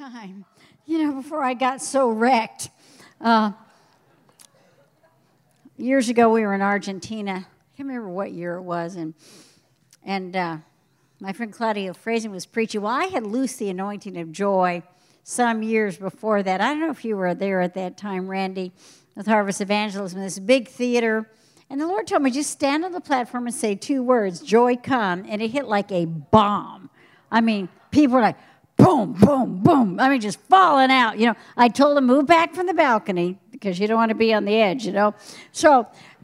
time, before I got so wrecked. Uh, Years ago, we were in Argentina. I can't remember what year it was, and my friend Claudia Frazen was preaching. Well, I had loosed the anointing of joy some years before that. I don't know if you were there at that time, Randy, with Harvest Evangelism, this big theater. And the Lord told me, just stand on the platform and say 2 words, joy come. And it hit like a bomb. I mean, people were like, boom, boom, boom. I mean, just falling out. I told them, move back from the balcony because you don't want to be on the edge, So,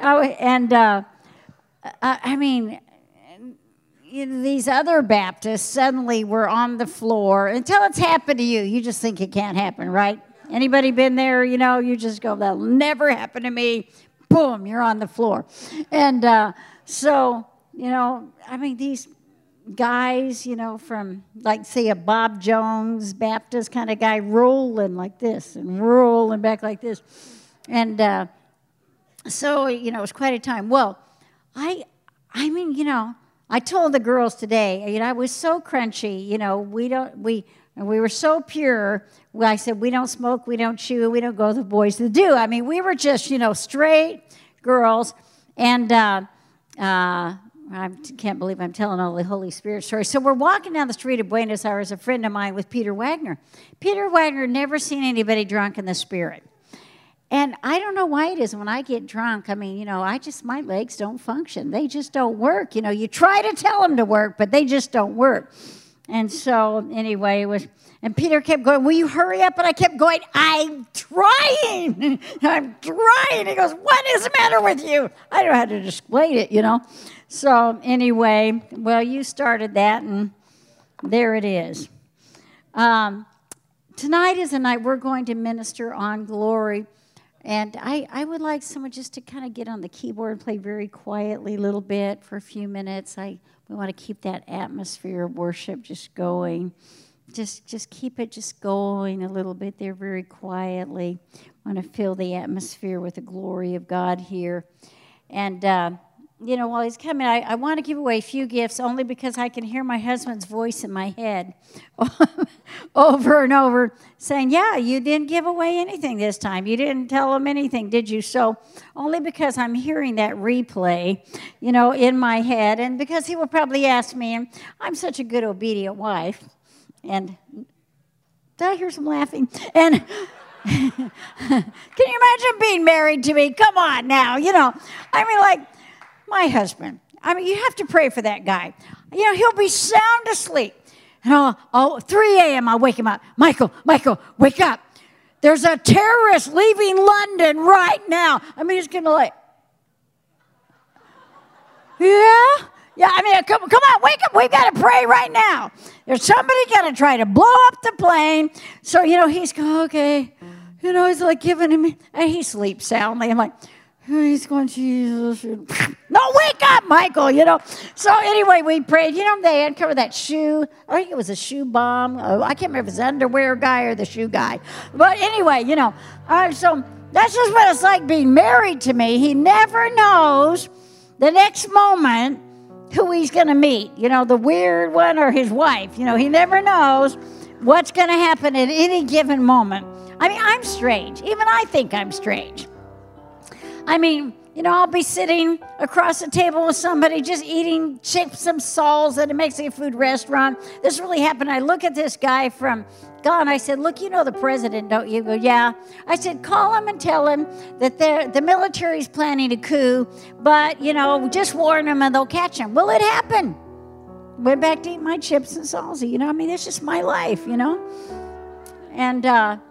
these other Baptists suddenly were on the floor. Until it's happened to you, you just think it can't happen, right? Anybody been there? You just go, that'll never happen to me. Boom, you're on the floor. And these guys, from, like, say, a Bob Jones Baptist kind of guy rolling like this and rolling back like this. And it was quite a time. Well, I told the girls today, I was so crunchy, we were so pure. I said, we don't smoke, we don't chew, we don't go to the boys to do. I mean, we were just, straight girls. And I can't believe I'm telling all the Holy Spirit stories. So we're walking down the street of Buenos Aires, a friend of mine with Peter Wagner. Peter Wagner never seen anybody drunk in the Spirit. And I don't know why it is when I get drunk, my legs don't function. They just don't work. You try to tell them to work, but they just don't work. And so, anyway, and Peter kept going, will you hurry up? And I kept going, I'm trying. I'm trying. He goes, what is the matter with you? I don't know how to explain it, So, anyway, well, you started that, and there it is. Tonight is a night we're going to minister on glory. And I would like someone just to kind of get on the keyboard and play very quietly a little bit for a few minutes. We want to keep that atmosphere of worship just going. Just keep it just going a little bit there very quietly. Want to fill the atmosphere with the glory of God here. And, while he's coming, I want to give away a few gifts only because I can hear my husband's voice in my head over and over saying, yeah, you didn't give away anything this time. You didn't tell him anything, did you? So only because I'm hearing that replay, in my head, and because he will probably ask me, and I'm such a good obedient wife, and did I hear some laughing? And can you imagine being married to me? Come on now, my husband. You have to pray for that guy. He'll be sound asleep. And 3 a.m. I'll wake him up. Michael, wake up. There's a terrorist leaving London right now. He's going to yeah, come on, wake up. We've got to pray right now. There's somebody going to try to blow up the plane. So, he's going, okay. He's like giving him, and he sleeps soundly. I'm like, he's going, Jesus. No, wake up, Michael, So anyway, we prayed. They uncovered that shoe. I think it was a shoe bomb. I can't remember if it was the underwear guy or the shoe guy. But anyway, so that's just what it's like being married to me. He never knows the next moment who he's going to meet, the weird one or his wife. He never knows what's going to happen at any given moment. I'm strange. Even I think I'm strange. I'll be sitting across the table with somebody just eating chips and salsa at a Mexican food restaurant. This really happened. I look at this guy from Ghana. I said, look, the president, don't you? He goes, yeah. I said, call him and tell him that the military's planning a coup, but, just warn him and they'll catch him. Well, it happened. Went back to eat my chips and salsa. That's just my life, And,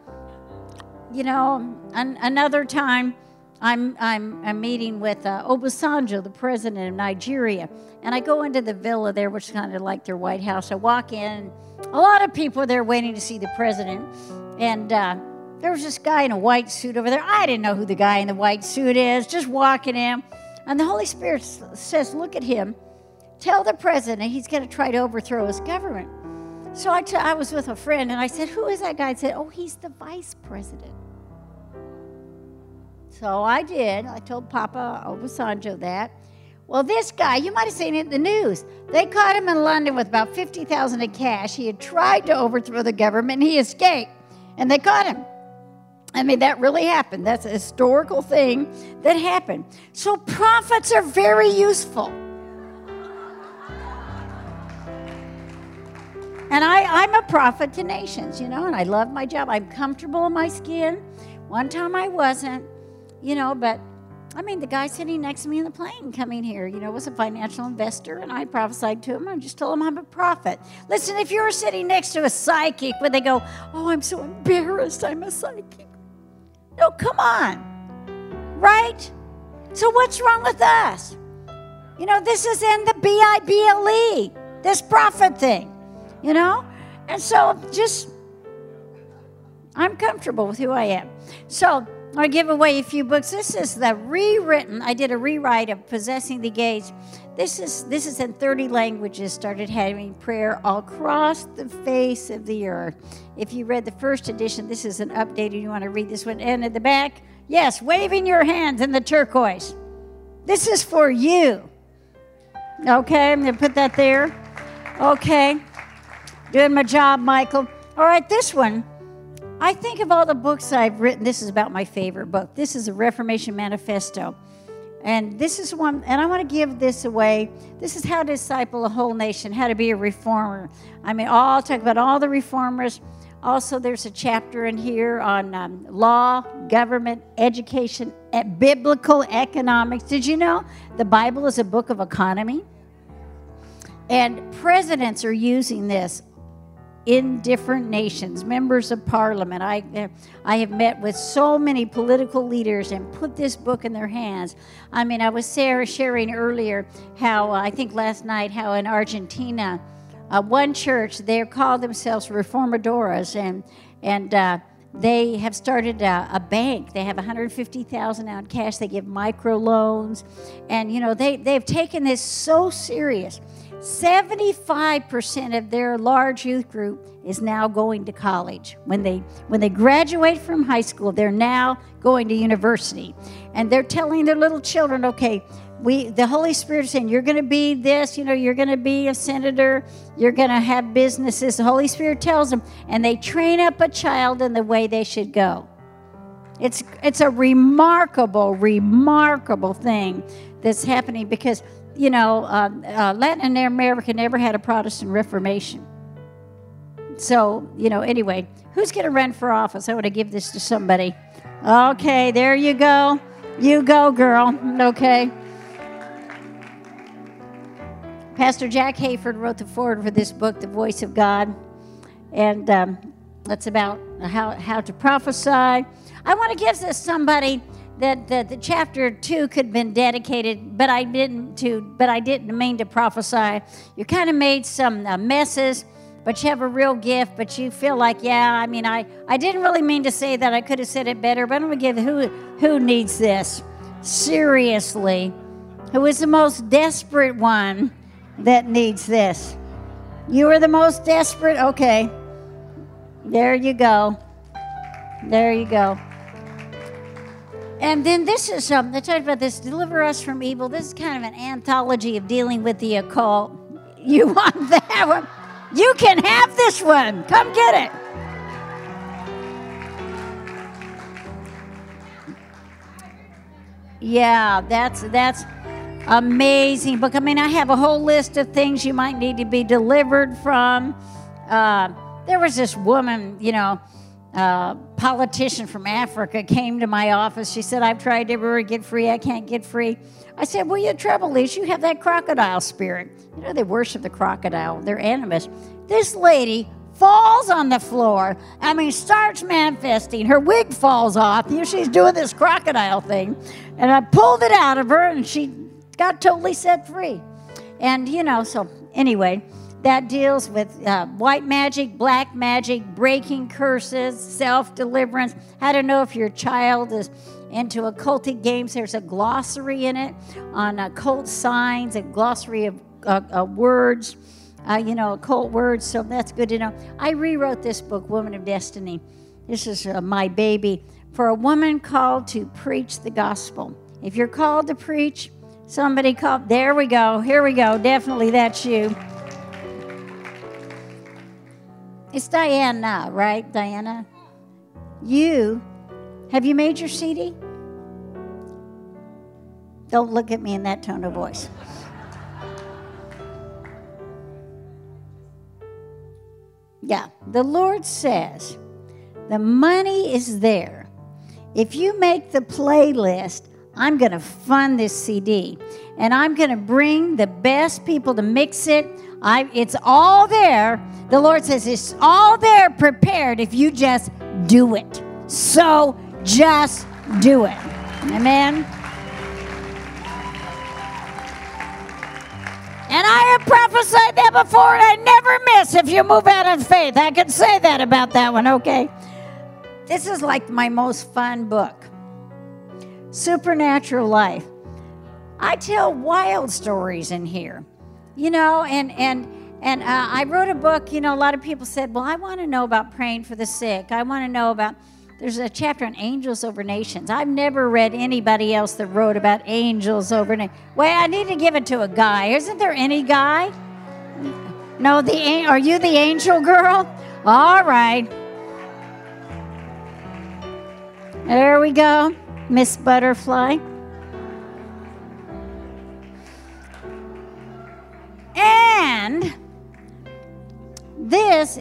another time, I'm meeting with Obasanjo, the president of Nigeria, and I go into the villa there, which is kind of like their White House. I walk in, a lot of people are there waiting to see the president, and there was this guy in a white suit over there. I didn't know who the guy in the white suit is, just walking in, and the Holy Spirit says, look at him, tell the president he's going to try to overthrow his government. So I was with a friend, and I said, who is that guy? I said, oh, he's the vice president. So I did. I told Papa Obasanjo that. Well, this guy, you might have seen it in the news. They caught him in London with about $50,000 in cash. He had tried to overthrow the government, and he escaped, and they caught him. I mean, that really happened. That's a historical thing that happened. So prophets are very useful. And I'm a prophet to nations, and I love my job. I'm comfortable in my skin. One time I wasn't, but I mean, the guy sitting next to me in the plane coming here, was a financial investor, and I prophesied to him. I just told him I'm a prophet. Listen, if you're sitting next to a psychic, would they go, "Oh, I'm so embarrassed, I'm a psychic"? No, come on, right? So what's wrong with us? This is in the Bible, this prophet thing, And so I'm comfortable with who I am. So I give away a few books. This is the rewritten. I did a rewrite of Possessing the Gates. This is in 30 languages. Started having prayer all across the face of the earth. If you read the first edition, this is an updated. You want to read this one. And at the back, yes, waving your hands in the turquoise. This is for you. Okay, I'm going to put that there. Okay, doing my job, Michael. All right, this one. I think of all the books I've written, this is about my favorite book. This is a Reformation Manifesto. And this is one, and I want to give this away. This is how to disciple a whole nation, how to be a reformer. I'll talk about all the reformers. Also, there's a chapter in here on law, government, education, biblical economics. Did you know the Bible is a book of economy? And presidents are using this in different nations, members of parliament. I have met with so many political leaders and put this book in their hands. I was sharing earlier how, I think last night, how in Argentina, one church, they call themselves Reformadoras, and they have started a bank. They have $150,000 out in cash. They give microloans, and they've taken this so serious. 75% of their large youth group is now going to college. When they graduate from high school, they're now going to university. And they're telling their little children, okay, the Holy Spirit is saying, you're going to be this, you're going to be a senator, you're going to have businesses. The Holy Spirit tells them, and they train up a child in the way they should go. It's a remarkable, remarkable thing that's happening because Latin America never had a Protestant Reformation. So, anyway, who's going to run for office? I want to give this to somebody. Okay, there you go. You go, girl. Okay. Pastor Jack Hayford wrote the foreword for this book, The Voice of God. And that's about how to prophesy. I want to give this to somebody that the chapter 2 could have been dedicated, but I didn't mean to prophesy. You kind of made some messes, but you have a real gift, but you feel like, I didn't really mean to say that. I could have said it better, but I'm going to give who needs this? Seriously. Who is the most desperate one that needs this? You are the most desperate? Okay. There you go. There you go. And then this is something, I talked about this, Deliver Us from Evil. This is kind of an anthology of dealing with the occult. You want that one? You can have this one. Come get it. Yeah, that's amazing book. I have a whole list of things you might need to be delivered from. There was this woman, politician from Africa came to my office. She said, I've tried everywhere to get free. I can't get free. I said, well, your trouble is you have that crocodile spirit. They worship the crocodile. They're animist. This lady falls on the floor. Starts manifesting. Her wig falls off. She's doing this crocodile thing. And I pulled it out of her, and she got totally set free. And, so anyway, that deals with white magic, black magic, breaking curses, self-deliverance, how to know if your child is into occultic games. There's a glossary in it on occult signs, a glossary of words, occult words, so that's good to know. I rewrote this book, Woman of Destiny. This is my baby. For a woman called to preach the gospel. If you're called to preach, Somebody called. There we go. Here we go. Definitely that's you. It's Diana, right? Diana? Have you made your CD? Don't look at me in that tone of voice. Yeah, the Lord says the money is there. If you make the playlist, I'm going to fund this CD. And I'm going to bring the best people to mix it. It's all there. The Lord says it's all there prepared if you just do it. So just do it. Amen. And I have prophesied that before, and I never miss if you move out in faith. I can say that about that one, okay? This is like my most fun book. Supernatural Life. I tell wild stories in here, you know, and I wrote a book. You know, a lot of people said, well, I want to know about praying for the sick. I want to know about, there's a chapter on angels over nations. I've never read anybody else that wrote about angels over nations. Well, I need to give it to a guy. Isn't there any guy? No, are you the angel girl? All right. There we go, Miss Butterfly. And this,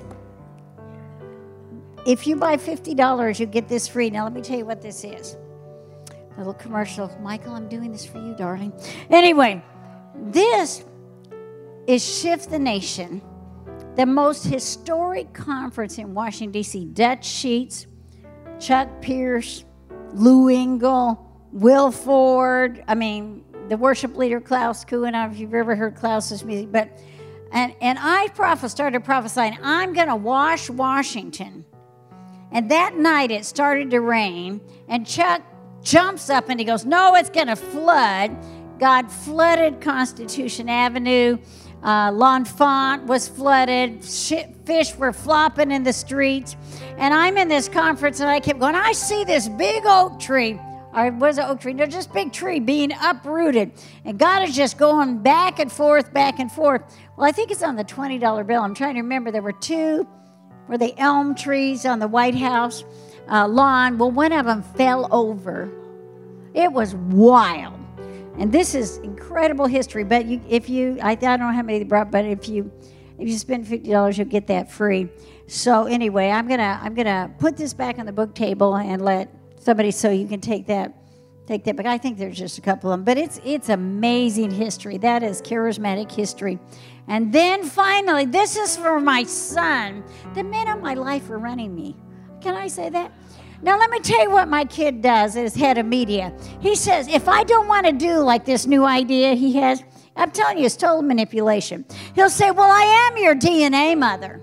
if you buy $50, you get this free. Now, let me tell you what this is. A little commercial. Michael, I'm doing this for you, darling. Anyway, this is Shift the Nation, the most historic conference in Washington, D.C. Dutch Sheets, Chuck Pierce, Lou Engle, Will Ford, the worship leader Klaus Kuhn. I don't know if you've ever heard Klaus's music, but and I started prophesying, I'm going to wash Washington. And that night it started to rain, and Chuck jumps up and he goes, no, it's going to flood. God flooded Constitution Avenue. L'Enfant was flooded. Fish were flopping in the streets. And I'm in this conference, and I kept going, I see this big oak tree. Or was it oak tree? No, just big tree being uprooted. And God is just going back and forth, back and forth. Well, I think it's on the $20 bill. I'm trying to remember. There were the elm trees on the White House lawn. Well, one of them fell over. It was wild. And this is incredible history. But I don't know how many they brought, but if you spend $50, you'll get that free. So anyway, I'm gonna put this back on the book table and let somebody, so you can take that. But I think there's just a couple of them. But it's amazing history. That is charismatic history. And then finally, this is for my son. The men of my life are running me. Can I say that? Now, let me tell you what my kid does as head of media. He says, if I don't want to do like this new idea he has, I'm telling you, it's total manipulation. He'll say, well, I am your DNA mother.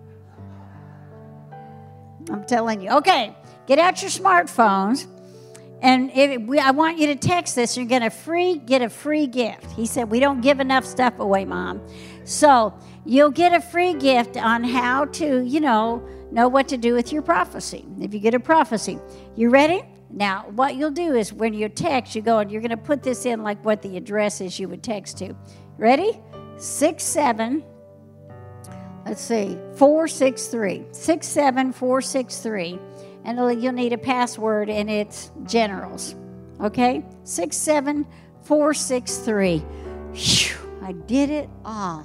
I'm telling you. Okay, get out your smartphones, and I want you to text this. You're going to get a free gift. He said, we don't give enough stuff away, Mom. So you'll get a free gift on how to, know what to do with your prophecy. If you get a prophecy. You ready? Now, what you'll do is when you text, you go and you're going to put this in like what the address is you would text to. Ready? 463. 67463. And you'll need a password, and it's generals. Okay? 67463. Whew, I did it all.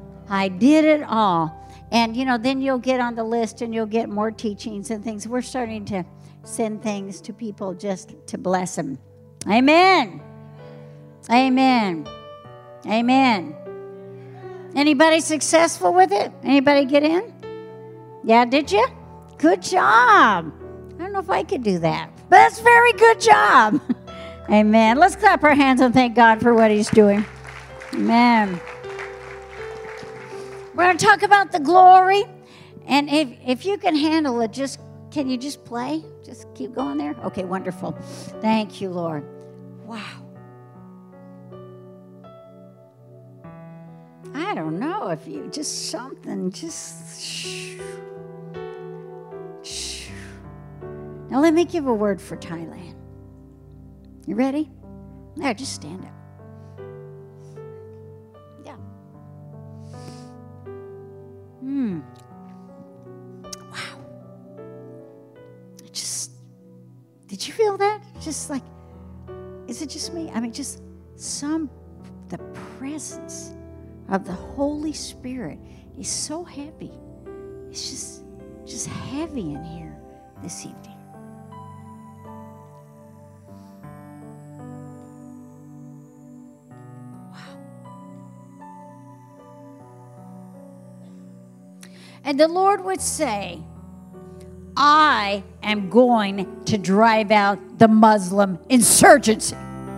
And, then you'll get on the list and you'll get more teachings and things. We're starting to send things to people just to bless them. Amen. Amen. Amen. Anybody successful with it? Anybody get in? Yeah, did you? Good job. I don't know if I could do that, but that's a very good job. Amen. Let's clap our hands and thank God for what he's doing. Amen. We're going to talk about the glory. And if you can handle it, can you just play? Just keep going there? Okay, wonderful. Thank you, Lord. Wow. I don't know if you just something, Now let me give a word for Thailand. You ready? Now just stand up. just, did you feel that? Just like, is it just me? I mean, just the presence of the Holy Spirit is so heavy. It's just heavy in here this evening. And the Lord would say, I am going to drive out the Muslim insurgency.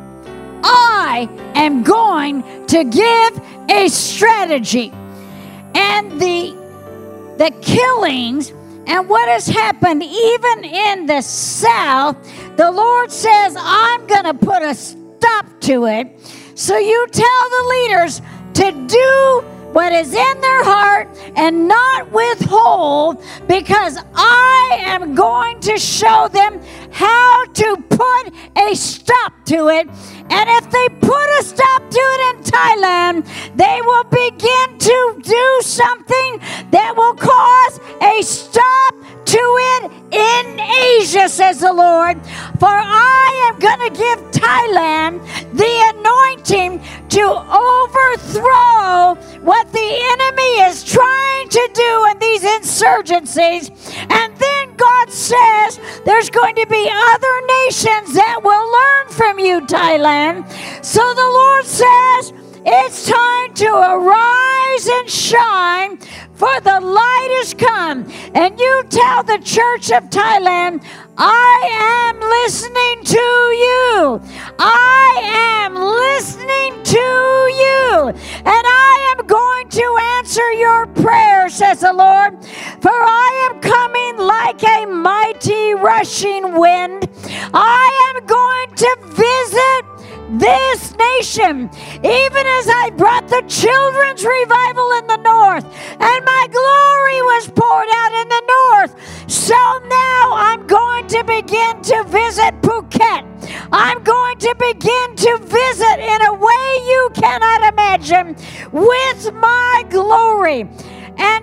I am going to give a strategy. And the killings and what has happened even in the South, the Lord says, I'm going to put a stop to it. So you tell the leaders to do what is in their heart and not withhold, because I am going to show them how to put a stop to it. And if they put a stop to it in Thailand, they will begin to do something that will cause a stop to it in Asia, says the Lord. For I am going to give Thailand the anointing to overthrow what the enemy is trying to do in these insurgencies. And then God says there's going to be other nations that will learn from you, Thailand. So the Lord says it's time to arise and shine, for the light has come. And you tell the church of Thailand, I am listening to you. I am listening to you. And I am going to answer your prayer, says the Lord. For I am coming like a mighty rushing wind. I am going to visit this nation, even as I brought the children's revival in the north, and my glory was poured out in the north. So now I'm going to begin to visit Phuket. I'm going to begin to visit in a way you cannot imagine with my glory. And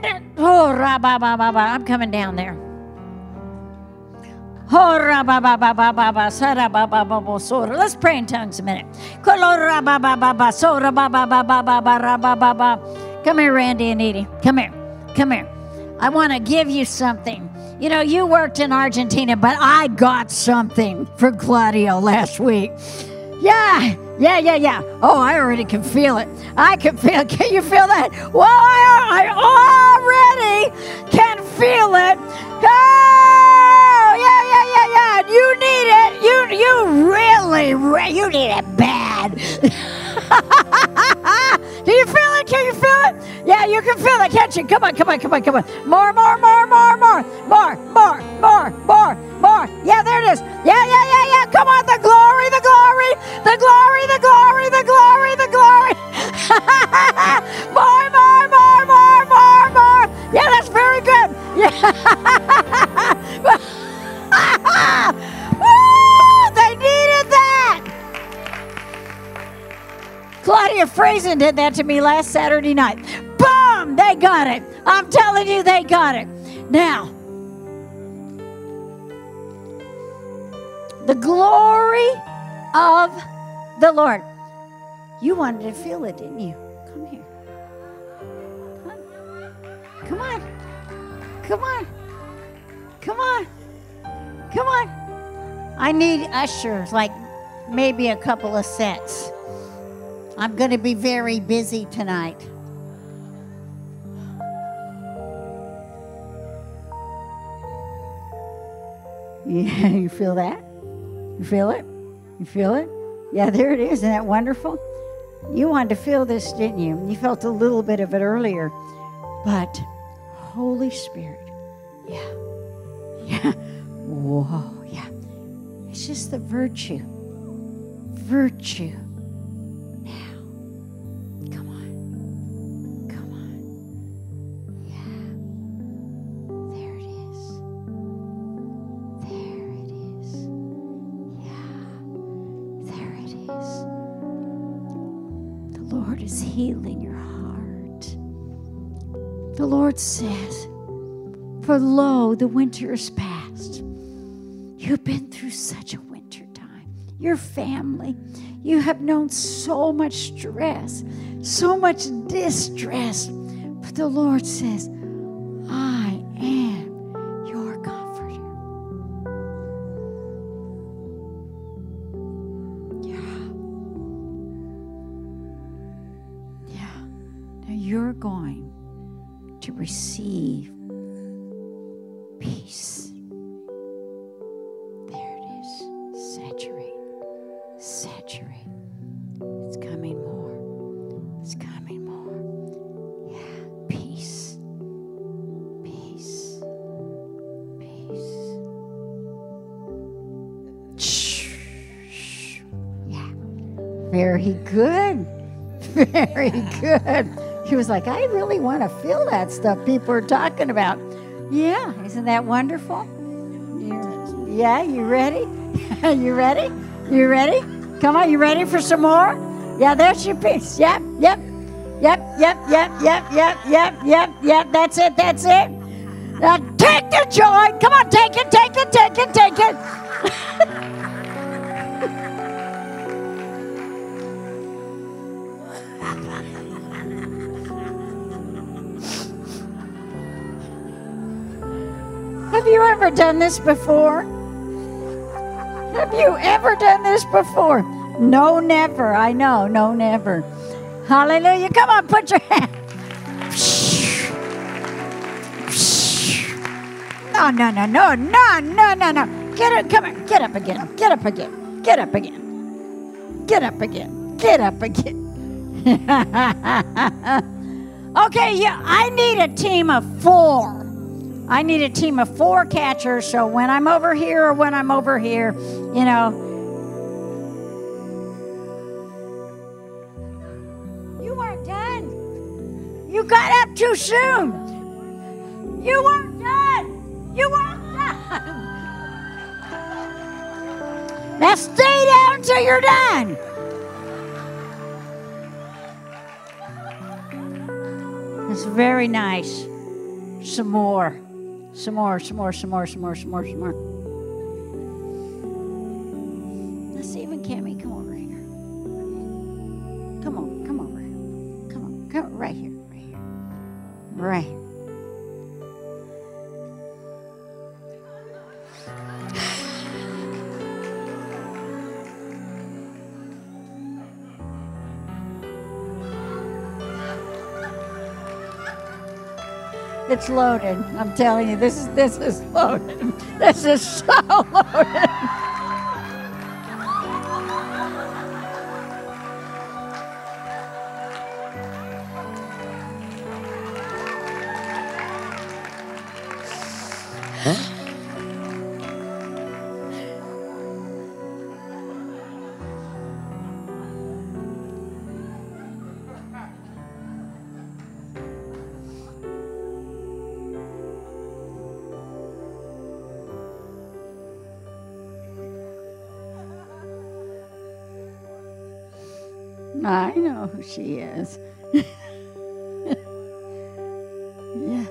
I'm coming down there. Let's pray in tongues a minute. Come here, Randy and Edie. Come here. Come here. I want to give you something. You know, you worked in Argentina, but I got something for Claudio last week. Yeah. Oh, I already can feel it. I can feel it. Can you feel that? Well, I already can feel it. Oh, yeah. You need it. You really, you need it bad. Do you feel it? Can you feel it? Yeah, you can feel it, can't you? Come on. More. Yeah, there it is. Yeah. Come on, the glory. More. Yeah, that's very good. Yeah. Woo, they needed that. Claudia Frazen did that to me last Saturday night. Boom! They got it. I'm telling you, they got it. Now, the glory of the Lord. You wanted to feel it, didn't you? Come here. Come on. I need ushers, like maybe a couple of sets. I'm going to be very busy tonight. Yeah, you feel that? You feel it? Yeah, there it is. Isn't that wonderful? You wanted to feel this, didn't you? You felt a little bit of it earlier. But Holy Spirit, yeah. Whoa, yeah. It's just the virtue. Now, come on. Yeah. There it is. Yeah. There it is. The Lord is healing your heart. The Lord says, for lo, the winter is past. You've been through such a winter time. Your family, you have known so much stress, so much distress. But the Lord says, I am your comforter. Yeah. Yeah. Now you're going to receive peace. There it is. Saturate. Saturate. It's coming more. It's coming more. Yeah. Peace. Peace. Peace. Shh. Yeah. Very good. Very good. He was like, I really want to feel that stuff people are talking about. Yeah, isn't that wonderful? Yeah, you ready? You ready? You ready? Come on, you ready for some more? Yeah, there's your piece. Yep. That's it. Now take the joy. Come on, take it. Have you ever done this before? Have you ever done this before? No, never. I know. No, never. Hallelujah. Come on, put your hand. No. Get up. Come on. Get up again. Okay, yeah, I need a team of 4. I need a team of 4 catchers, so when I'm over here or when I'm over here, you know. You weren't done. You got up too soon. You weren't done. Now stay down until you're done. It's very nice. Some more. Let's see, even Cammie, come over here. Come over here. Come right here. Right. It's loaded. I'm telling you, this is loaded. This is so loaded. I know who she is. Yeah.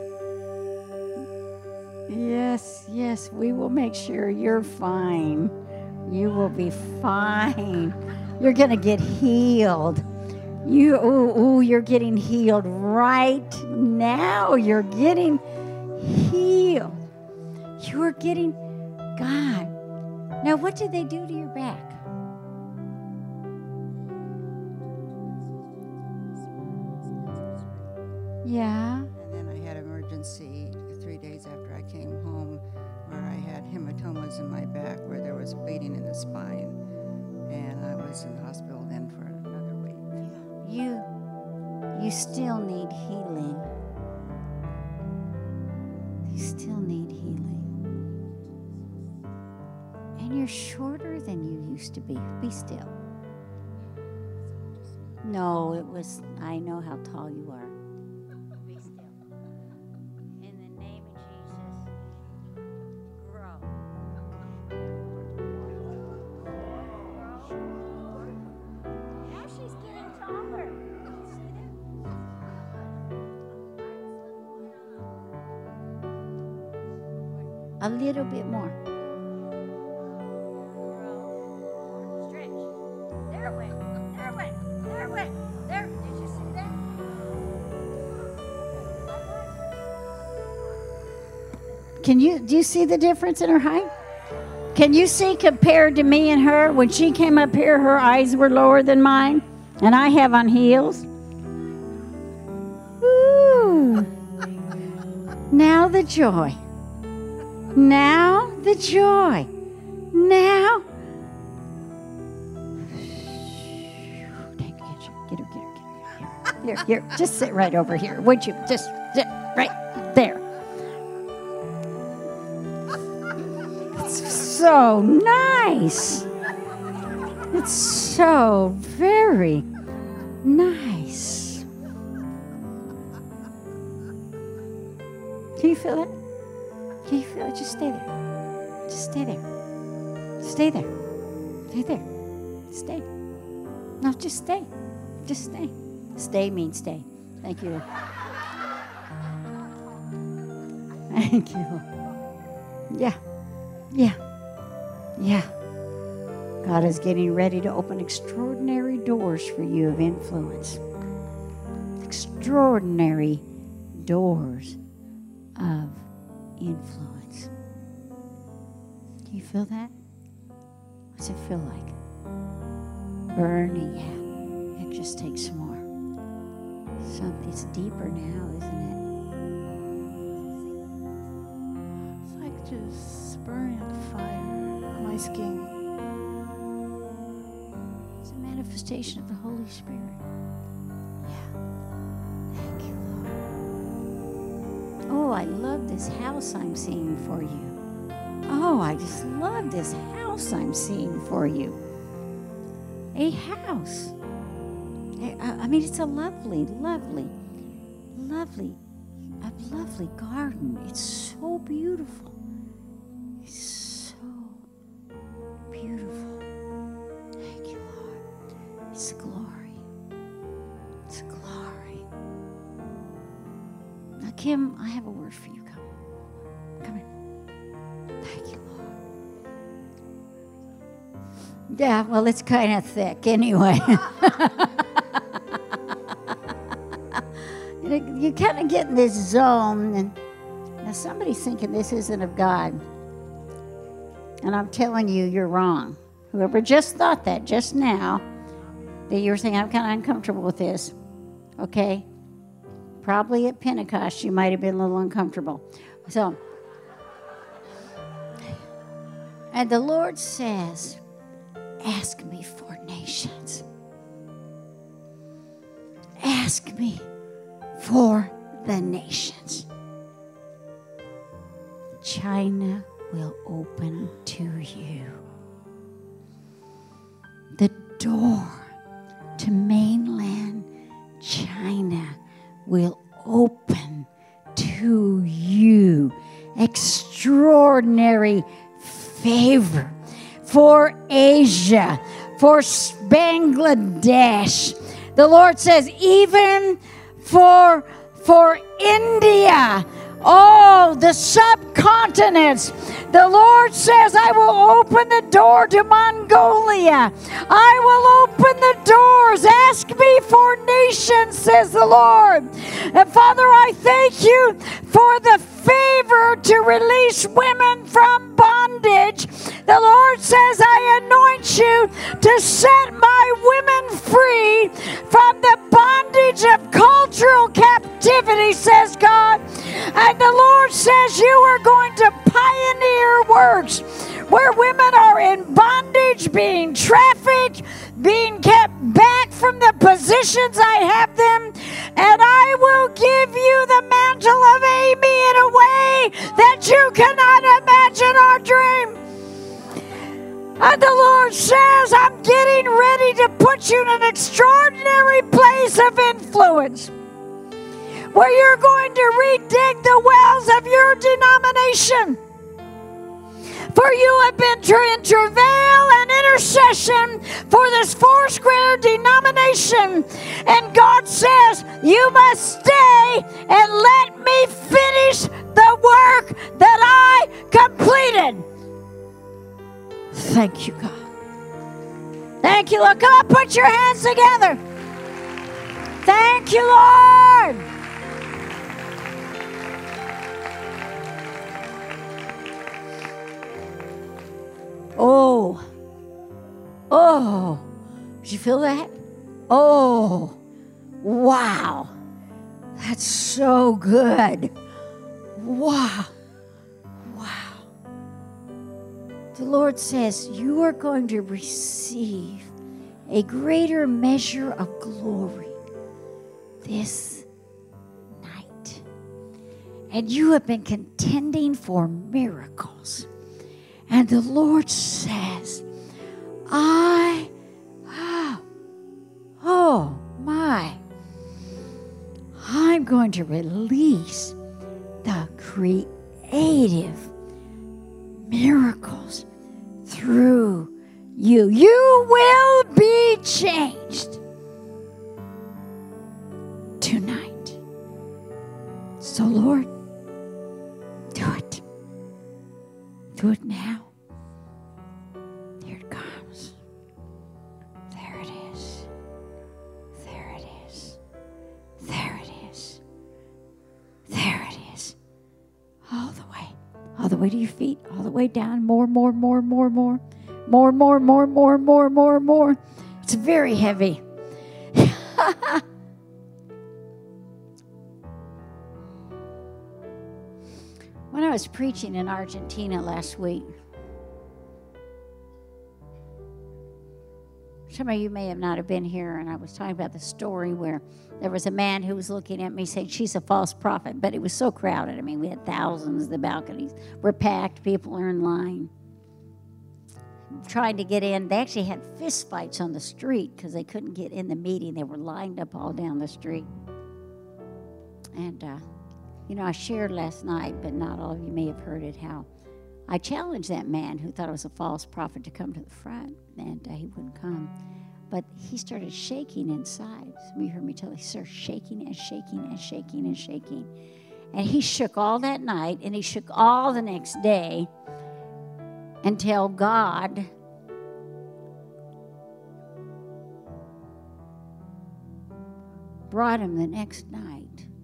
Yes, we will make sure you're fine. You will be fine. You're going to get healed. You're getting healed right now. You're getting healed. You're getting God. Now, what did they do to your back? Yeah. And then I had emergency 3 days after I came home where I had hematomas in my back where there was bleeding in the spine. And I was in the hospital then for another week. You still need healing. You still need healing. And you're shorter than you used to be. Be still. No, I know how tall you are. Be still. In the name of Jesus, grow. Now she's getting taller. A little bit more. There it went. There it went. There it went. There. Did you see that? Do you see the difference in her height? Can you see compared to me and her? When she came up here, her eyes were lower than mine, and I have on heels. Ooh. Now the joy. Now the joy. Now. Get her. Here. Just sit right over here. Would you? Just sit right there. So nice. It's so very nice. Can you feel it? Can you feel it? Just stay there. Just stay there. Stay there. Stay there. Stay. No, just stay. Just stay. Stay means stay. Thank you. Thank you. Yeah. God is getting ready to open extraordinary doors for you of influence. Extraordinary doors of influence. Do you feel that? What's it feel like? Burning, yeah. It just takes some more. It's deeper now, isn't It's like just burning fire on my skin. it? It's a manifestation of the Holy Spirit. Yeah. Thank you, Lord. Oh, I love this house I'm seeing for you. Oh, I just love this house I'm seeing for you. A house. I mean, it's a lovely garden. It's so beautiful. It's so beautiful. Thank you, Lord. It's glory. It's glory. Now, Kim, I have a word for you. Come here. Thank you, Lord. Yeah, well, it's kind of thick anyway. You kind of get in this zone, and now somebody's thinking this isn't of God. And I'm telling you, you're wrong. Whoever just thought that just now, that you were saying, I'm kind of uncomfortable with this, okay? Probably at Pentecost, you might have been a little uncomfortable. So, and the Lord says, ask me for nations. Ask me for the nations. China will open to you. The door to mainland China will open to you. Extraordinary favor for Asia, for Bangladesh. The Lord says, even for India, oh, the subcontinents. The Lord says, I will open the door to Mongolia. I will open the doors. Ask me for nations, says the Lord. And Father, I thank you for the favor to release women from bondage. The Lord says, I anoint you to set my women free from the bondage of cultural captivity, says God. And the Lord says you are going to pioneer works where women are in bondage, being trafficked, being kept back from the positions I have them. And I will give you the mantle of Amy in a way that you cannot imagine or dream. And the Lord says, I'm getting ready to put you in an extraordinary place of influence where you're going to redig the wells of your denomination. For you have been in travail and intercession for this Foursquare denomination. And God says, you must stay and let me finish the work that I completed. Thank you, God. Thank you, Lord. Come on, put your hands together. Thank you, Lord. Oh. Oh. Did you feel that? Oh. Wow. That's so good. Wow. Wow. The Lord says you are going to receive a greater measure of glory this night. And you have been contending for miracles. And the Lord says, I'm going to release the creative miracles through you. You will be changed tonight. So, Lord, do it. Do it now. Here it comes. There it is. There it is. There it is. There it is. All the way. All the way to your feet. All the way down. More. More. It's very heavy. When I was preaching in Argentina last week, some of you may have not have been here, and I was talking about the story where there was a man who was looking at me saying, she's a false prophet, but it was so crowded. I mean, we had thousands, the balconies were packed, people are in line trying to get in. They actually had fist fights on the street because they couldn't get in the meeting. They were lined up all down the street. And, I shared last night, but not all of you may have heard it, how I challenged that man who thought I was a false prophet to come to the front, and he wouldn't come. But he started shaking inside. Some of you heard me tell you, he started shaking and shaking and shaking and shaking. And he shook all that night, and he shook all the next day until God brought him the next night.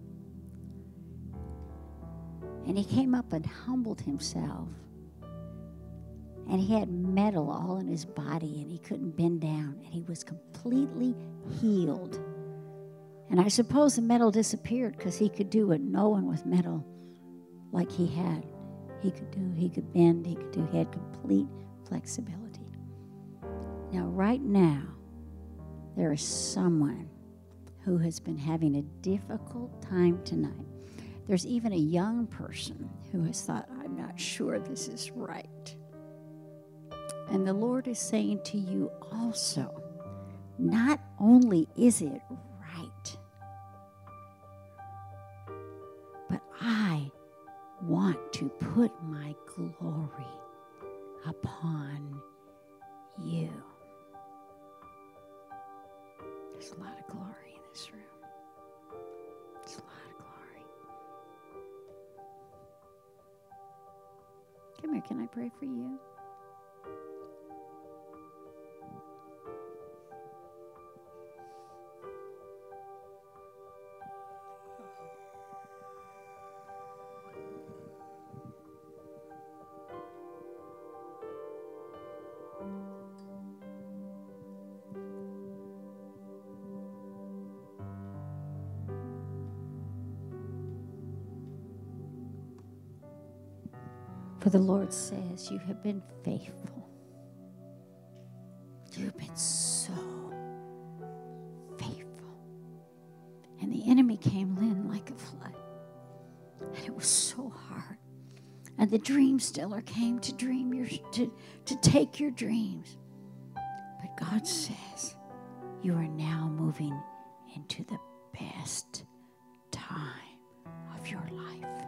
And he came up and humbled himself. And he had metal all in his body, and he couldn't bend down. And he was completely healed. And I suppose the metal disappeared because he could do what no one with metal like he had. He could do, he could bend, he had complete flexibility. Now, right now, there is someone who has been having a difficult time tonight. There's even a young person who has thought, I'm not sure this is right. And the Lord is saying to you also, not only is it right, but I want to put my glory upon you. There's a lot of glory in this room. There's a lot of glory. Come here, can I pray for you? For the Lord says, you have been faithful. You've been so faithful. And the enemy came in like a flood. And it was so hard. And the dream stealer came to to take your dreams. But God says, you are now moving into the best time of your life.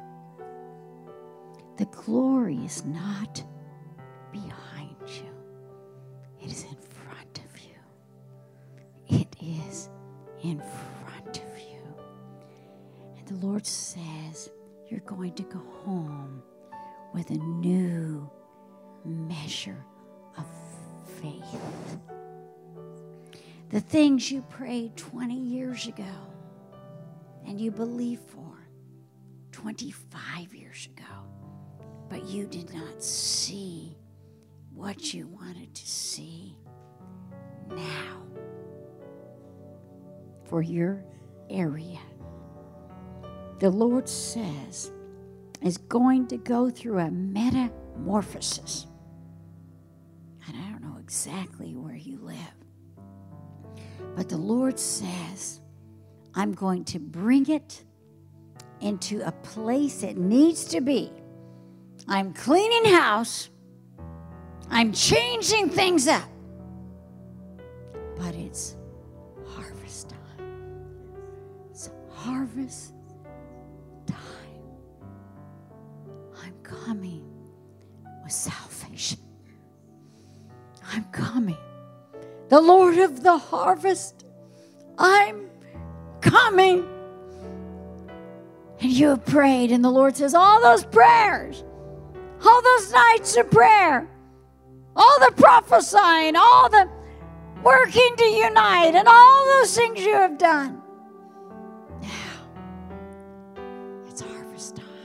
The glory is not behind you. It is in front of you. It is in front of you. And the Lord says, you're going to go home with a new measure of faith. The things you prayed 20 years ago and you believed for 25 years ago, but you did not see what you wanted to see now for your area. The Lord says is going to go through a metamorphosis. And I don't know exactly where you live. But the Lord says, I'm going to bring it into a place it needs to be. I'm cleaning house. I'm changing things up. But it's harvest time. It's harvest time. I'm coming with salvation. I'm coming. The Lord of the harvest, I'm coming. And you have prayed, and the Lord says, all those prayers, all those nights of prayer, all the prophesying, all the working to unite, and all those things you have done. Now, it's harvest time.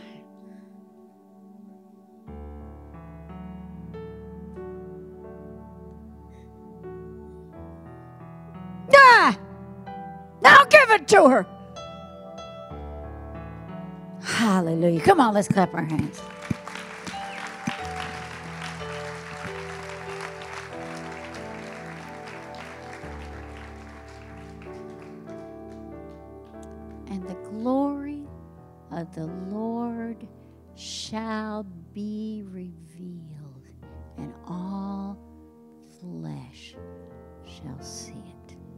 Now give it to her. Hallelujah. Come on, let's clap our hands. And the glory of the Lord shall be revealed, and all flesh shall see it.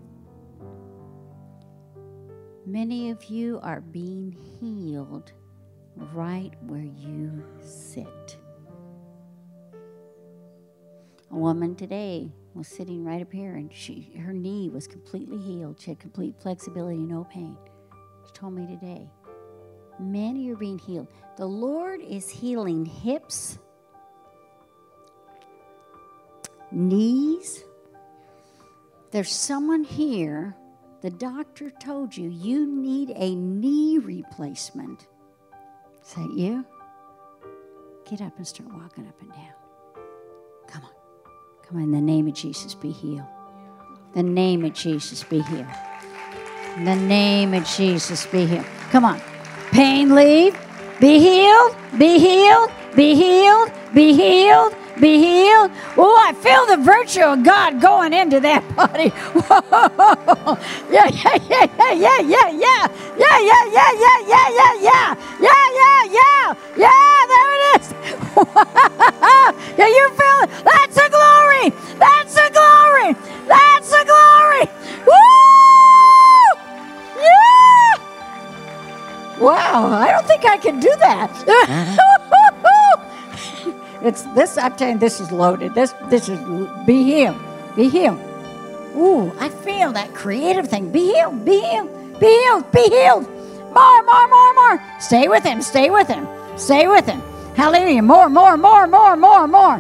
Many of you are being healed right where you sit. A woman today was sitting right up here, and her knee was completely healed. She had complete flexibility, no pain. She told me today, many are being healed. The Lord is healing hips, knees. There's someone here. The doctor told you you need a knee replacement. Is that you? Get up and start walking up and down. Come on. Come on. In the name of Jesus, be healed. The name of Jesus, be healed. In the name of Jesus, be healed. Come on. Pain, leave. Be healed. Be healed. Be healed. Be healed. Be healed. Oh, I feel the virtue of God going into that body. Whoa. Yeah, yeah, yeah, yeah, yeah, yeah, yeah, yeah, yeah, yeah, yeah, yeah, yeah, yeah, yeah, yeah, yeah, there it is. Yeah, you feel it. That's the glory. That's the glory. That's the glory. Woo! Yeah. Wow, I don't think I can do that. It's this. I'm telling you, this is loaded. This is be healed. Be healed. Ooh, I feel that creative thing. Be healed. Be healed. Be healed. Be healed. More, more, more, more. Stay with him. Stay with him. Stay with him. Hallelujah. More, more, more, more, more, more.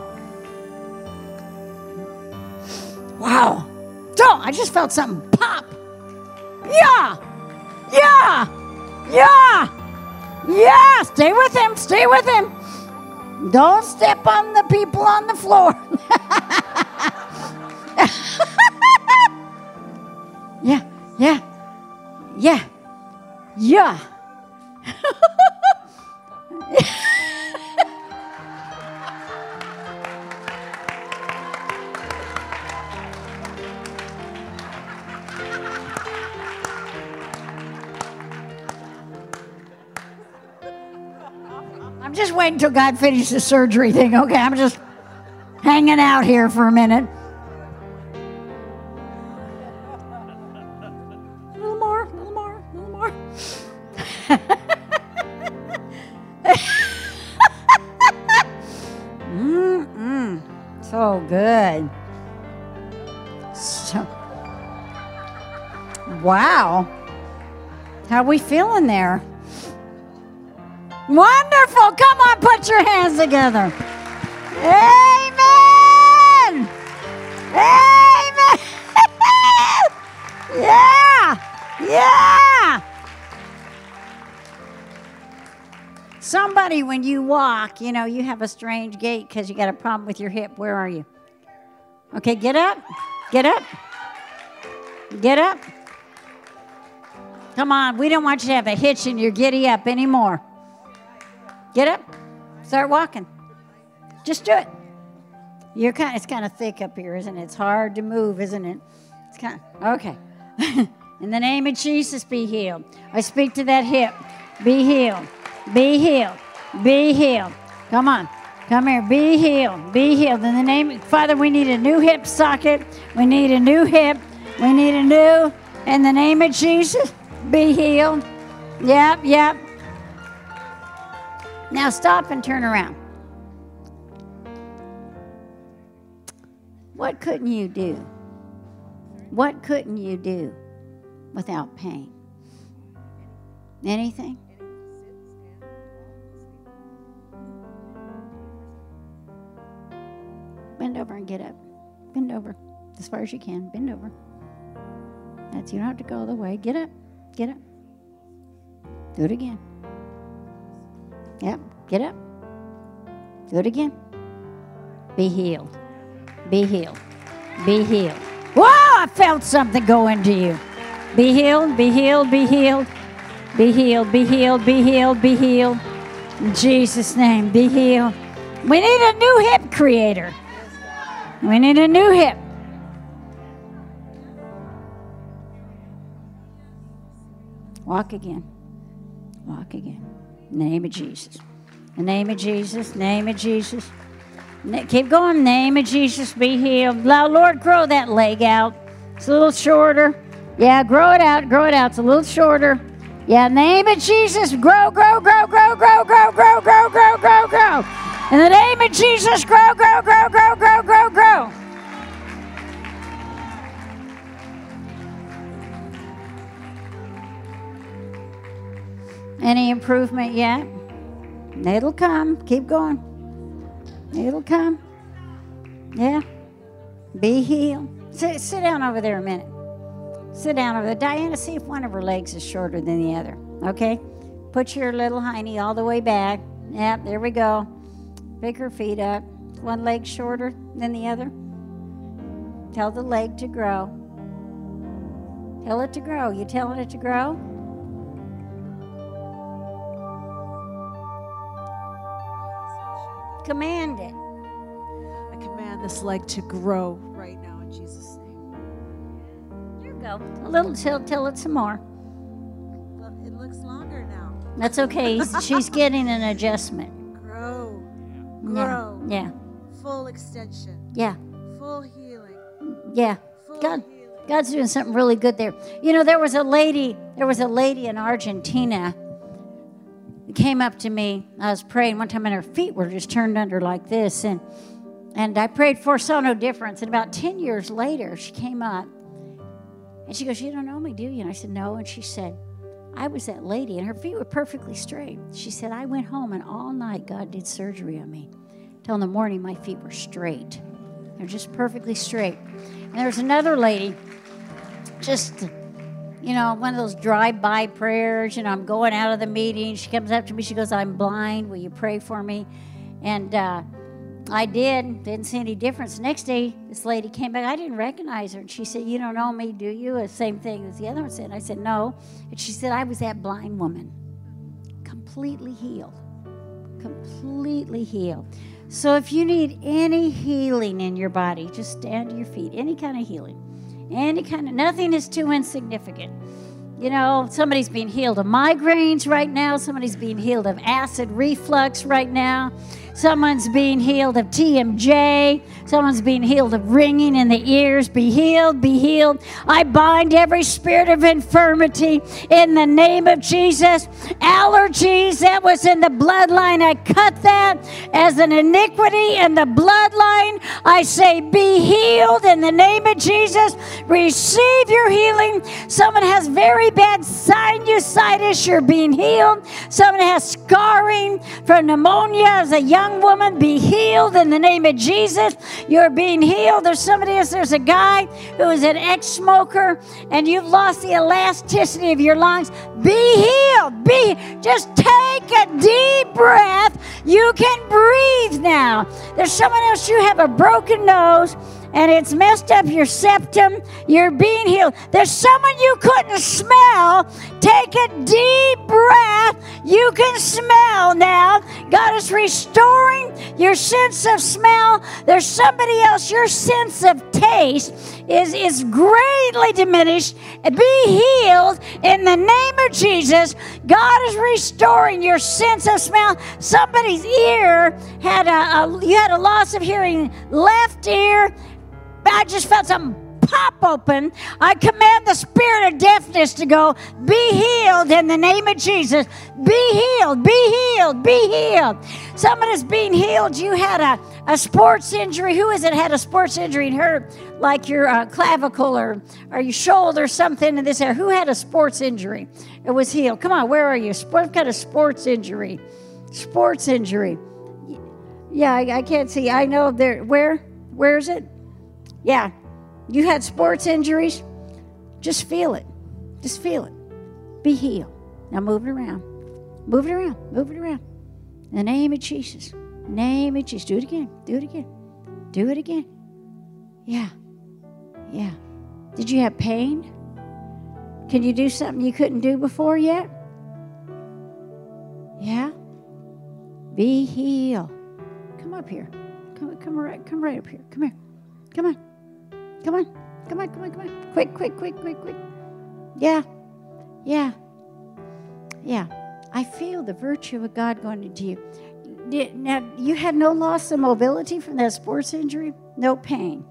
Wow. So I just felt something pop. Yeah. Yeah. Yeah. Yeah. Stay with him. Stay with him. Don't step on the people on the floor. Yeah, yeah, yeah, yeah. I'm just waiting until God finishes the surgery thing. Okay, I'm just hanging out here for a minute. A little more, a little more, a little more. So good. So, wow. How we feeling there? Wonderful. Come on, put your hands together. Amen. Amen. funny when you walk, you know, you have a strange gait because you got a problem with your hip. Where are you? Okay, get up. Get up. Get up. Come on, we don't want you to have a hitch in your giddy up anymore. Get up. Start walking. Just do it. It's kind of thick up here, isn't it? It's hard to move, isn't it? It's kind of, okay. In the name of Jesus, be healed. I speak to that hip. Be healed. Be healed. Be healed. Come on. Come here. Be healed. Be healed. In the name, Father, we need a new hip socket. We need a new hip. We need a new, in the name of Jesus, be healed. Yep, yep. Now stop and turn around. What couldn't you do? What couldn't you do without pain? Anything? Bend over and get up. Bend over as far as you can. Bend over. You don't have to go all the way. Get up. Get up. Do it again. Yep. Get up. Do it again. Be healed. Be healed. Be healed. Whoa! I felt something go into you. Be healed. Be healed. Be healed. Be healed. Be healed. Be healed. Be healed. In Jesus' name, be healed. We need a new hip creator. We need a new hip. Walk again. Walk again. In the name of Jesus. In the name of Jesus. Name of Jesus. Keep going. Name of Jesus. Be healed. Lord, grow that leg out. It's a little shorter. Yeah, grow it out. Grow it out. It's a little shorter. Yeah, name of Jesus. Grow, grow, grow, grow, grow, grow, grow, grow, grow, grow, grow. In the name of Jesus. Grow, grow, grow, grow, grow, grow, grow. Any improvement yet? It'll come. Keep going. It'll come. Yeah. Be healed. Sit down over there a minute. Sit down over there. Diana, see if one of her legs is shorter than the other. Okay? Put your little hiney all the way back. Yep, there we go. Pick her feet up. One leg shorter than the other. Tell the leg to grow. Tell it to grow. You telling it to grow? Command it. I command this leg to grow right now in Jesus' name. There you go. A little till it some more. Well, it looks longer now. That's okay. She's getting an adjustment. Grow. Yeah. Grow. Yeah. Full extension. Yeah. Full healing. Yeah. Full God, healing. God's doing something really good there. You know, there was a lady in Argentina who came up to me. I was praying one time and her feet were just turned under like this. And I prayed for, saw no difference. And about 10 years later, she came up and she goes, "You don't know me, do you?" And I said, "No." And she said, "I was that lady." And her feet were perfectly straight. She said, "I went home and all night God did surgery on me. Till in the morning, my feet were straight. They're just perfectly straight." And there was another lady, just, you know, one of those drive-by prayers. You know, I'm going out of the meeting. She comes up to me. She goes, "I'm blind. Will you pray for me?" And I didn't see any difference. Next day, this lady came back. I didn't recognize her. And she said, "You don't know me, do you?" The same thing as the other one said. And I said, "No." And she said, "I was that blind woman. Completely healed. Completely healed." So if you need any healing in your body, just stand to your feet. Any kind of healing. Nothing is too insignificant. You know, somebody's being healed of migraines right now. Somebody's being healed of acid reflux right now. Someone's being healed of TMJ. Someone's being healed of ringing in the ears. Be healed, be healed. I bind every spirit of infirmity in the name of Jesus. Allergies, that was in the bloodline. I cut that as an iniquity in the bloodline. I say be healed in the name of Jesus. Receive your healing. Someone has very bad sinusitis. You're being healed. Someone has scarring from pneumonia as a young woman. Be healed in the name of Jesus. You're being healed. There's somebody else. There's a guy who is an ex-smoker and you've lost the elasticity of your lungs. Be healed. Just take Take a deep breath. You can breathe now. There's someone else, you have a broken nose and it's messed up your septum. You're being healed. There's someone you couldn't smell. Take a deep breath. You can smell now. God is restoring your sense of smell. There's somebody else, your sense of taste is greatly diminished. Be healed in the name of Jesus. God is restoring your sense of smell. Somebody's ear had you had a loss of hearing, left ear. I just felt something pop open. I command the spirit of deafness to go. Be healed in the name of Jesus. Be healed, be healed, be healed. Someone is being healed. You had a sports injury. Who is it had a sports injury and hurt like your clavicle or your shoulder or something in this area? Who had a sports injury? It was healed. Come on, where are you? What kind of sports injury? Sports injury. Yeah, I can't see. I know there. Where is it? Yeah, you had sports injuries. Just feel it. Just feel it. Be healed. Now move it around. Move it around. Move it around. In the name of Jesus. Name of Jesus. Do it again. Do it again. Do it again. Yeah. Yeah. Did you have pain? Can you do something you couldn't do before yet? Yeah. Be healed. Come up here. Come right up here. Come here. Come on. Come on. Come on, come on, come on. Quick, quick, quick, quick, quick. Yeah. Yeah. Yeah. I feel the virtue of God going into you. Now, you had no loss of mobility from that sports injury? No pain?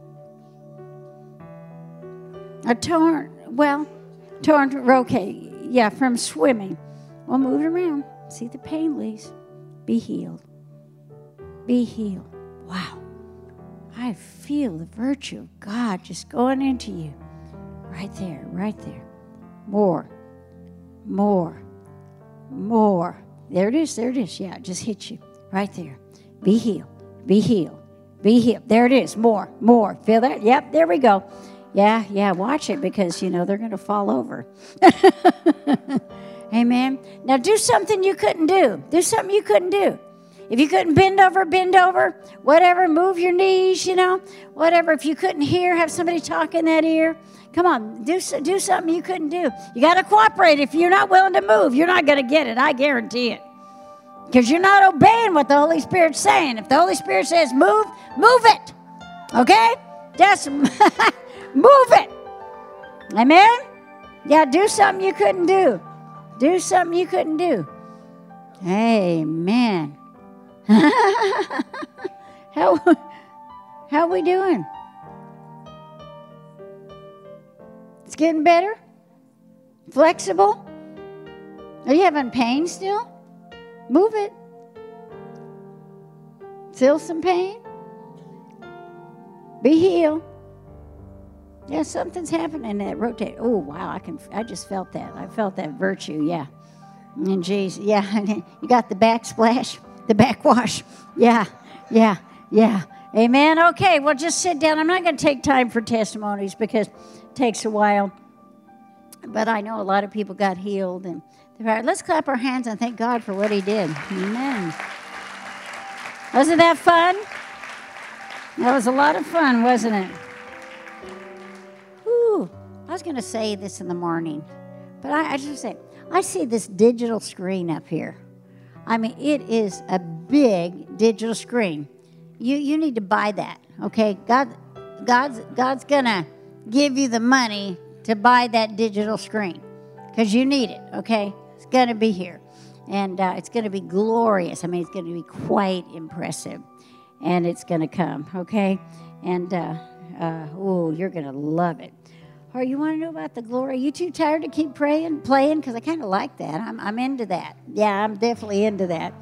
Okay. Yeah, from swimming. Well, move it around. See the pain, Lise. Be healed. Be healed. Wow. I feel the virtue of God just going into you. Right there, right there. More, more, more. There it is, there it is. Yeah, it just hit you. Right there. Be healed, be healed, be healed. There it is. More, more. Feel that? Yep, there we go. Yeah, watch it because, they're going to fall over. Amen. Now do something you couldn't do. Do something you couldn't do. If you couldn't bend over, whatever, move your knees, whatever. If you couldn't hear, have somebody talk in that ear. Come on, do something you couldn't do. You got to cooperate. If you're not willing to move, you're not going to get it. I guarantee it. Because you're not obeying what the Holy Spirit's saying. If the Holy Spirit says move, move it. Okay? Just move it. Amen? Yeah, do something you couldn't do. Do something you couldn't do. Amen. How are we doing? It's getting better? Flexible? Are you having pain still? Move it. Still some pain? Be healed. Yeah, something's happening in that rotate. Oh, wow, I just felt that. I felt that virtue, yeah. And Jesus, yeah, you got the backsplash. The backwash. Yeah. Amen. Okay, well, just sit down. I'm not going to take time for testimonies because it takes a while. But I know a lot of people got healed. And let's clap our hands and thank God for what he did. Amen. Wasn't that fun? That was a lot of fun, wasn't it? Whew. I was going to say this in the morning, but I just say, I see this digital screen up here. I mean, it is a big digital screen. You need to buy that, okay? God's gonna give you the money to buy that digital screen because you need it, okay? It's gonna be here, and it's gonna be glorious. I mean, it's gonna be quite impressive, and it's gonna come, okay? And you're gonna love it. Or you want to know about the glory? Are you too tired to keep playing? Because I kind of like that. I'm into that. Yeah, I'm definitely into that.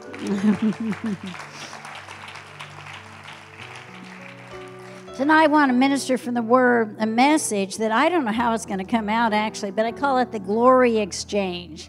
Tonight I want to minister from the Word a message that I don't know how it's going to come out actually, but I call it the glory exchange.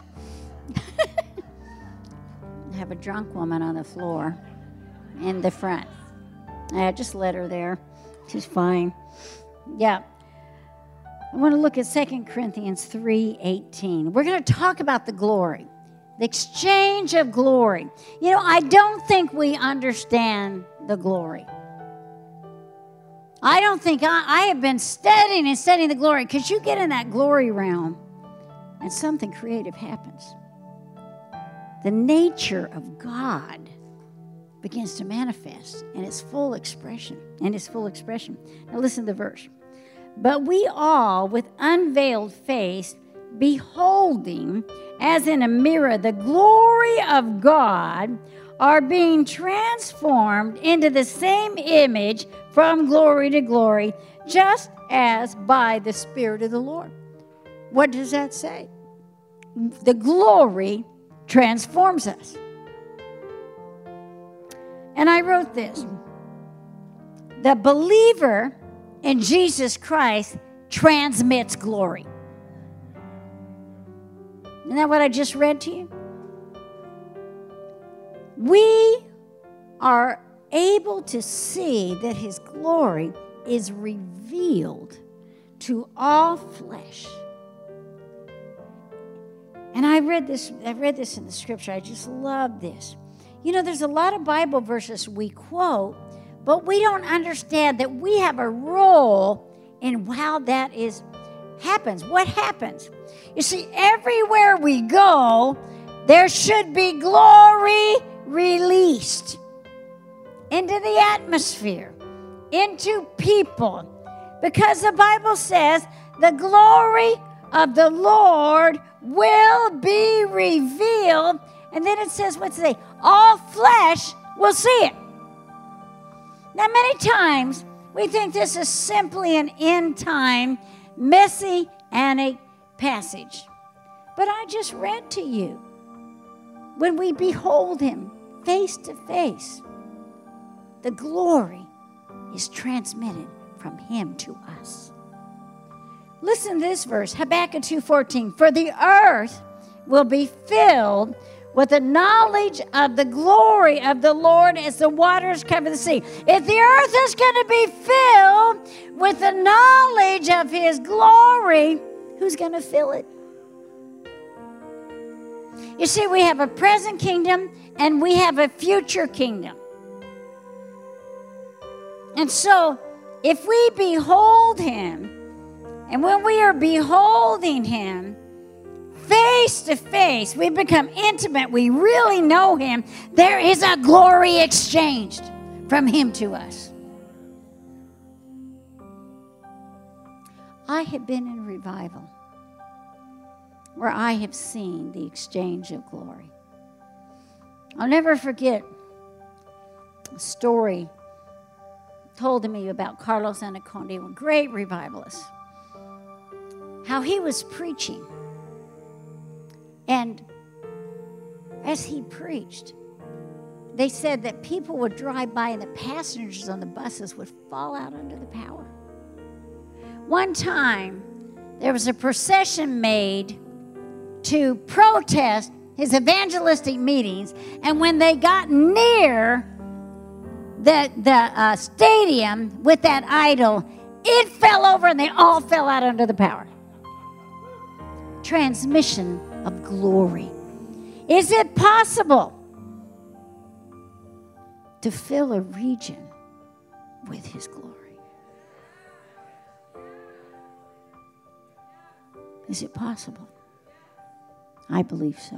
I have a drunk woman on the floor in the front. I just let her there. She's fine. Yeah. I want to look at 2 Corinthians 3:18. We're going to talk about the glory The exchange of glory. You know, I don't think we understand the glory. I don't think I have been studying and studying the glory, because you get in that glory realm and something creative happens. The nature of God begins to manifest in its full expression. Now listen to the verse. But we all, with unveiled face, beholding as in a mirror the glory of God, are being transformed into the same image from glory to glory, just as by the Spirit of the Lord. What does that say? The glory transforms us. And I wrote this. The believer in Jesus Christ transmits glory. Isn't that what I just read to you? We are able to see that his glory is revealed to all flesh. And I read this in the scripture. I just love this. You know, there's a lot of Bible verses we quote, but we don't understand that we have a role in how that happens. What happens? You see, everywhere we go, there should be glory released into the atmosphere, into people, because the Bible says the glory of the Lord will be revealed. And then it says, what's it say? All flesh will see it. Now, many times we think this is simply an end time messianic passage. But I just read to you, when we behold him face to face, the glory is transmitted from him to us. Listen to this verse, Habakkuk 2:14. For the earth will be filled with the knowledge of the glory of the Lord as the waters cover the sea. If the earth is going to be filled with the knowledge of his glory, who's going to fill it? You see, we have a present kingdom and we have a future kingdom. And so, if we behold him, and when we are beholding him face to face, we become intimate, we really know him, there is a glory exchanged from him to us. I have been in revival where I have seen the exchange of glory. I'll never forget a story told to me about Carlos Anaconda, a great revivalist, how he was preaching. And as he preached, they said that people would drive by and the passengers on the buses would fall out under the power. One time, there was a procession made to protest his evangelistic meetings, and when they got near the stadium with that idol, it fell over and they all fell out under the power. Transmission of glory. Is it possible to fill a region with his glory? Is it possible? I believe so.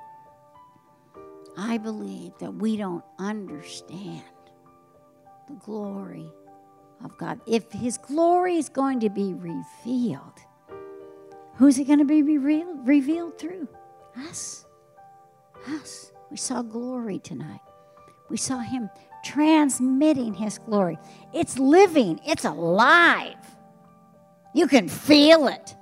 I believe that we don't understand the glory of God. If his glory is going to be revealed, who's it going to be revealed through? Us. Us. We saw glory tonight. We saw him transmitting his glory. It's living. It's alive. You can feel it.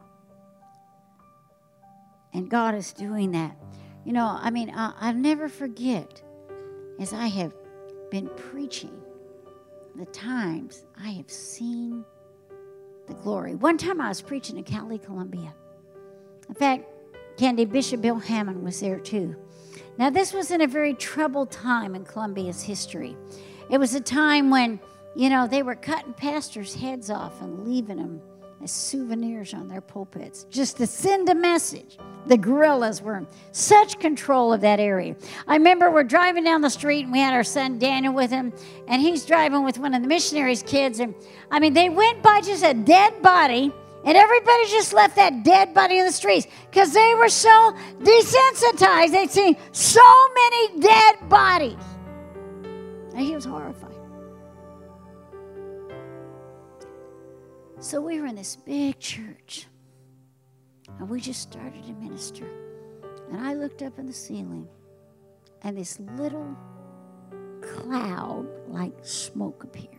And God is doing that. You know, I mean, I'll never forget, as I have been preaching, the times I have seen the glory. One time I was preaching in Cali, Colombia. In fact, Bishop Bill Hammond was there too. Now, this was in a very troubled time in Colombia's history. It was a time when, you know, they were cutting pastors' heads off and leaving them as souvenirs on their pulpits, just to send a message. The guerrillas were in such control of that area. I remember we're driving down the street, and we had our son Daniel with him, and he's driving with one of the missionaries' kids. And I mean, they went by just a dead body, and everybody just left that dead body in the streets because they were so desensitized. They'd seen so many dead bodies. And he was horrified. So we were in this big church, and we just started to minister. And I looked up in the ceiling, and this little cloud like smoke appeared.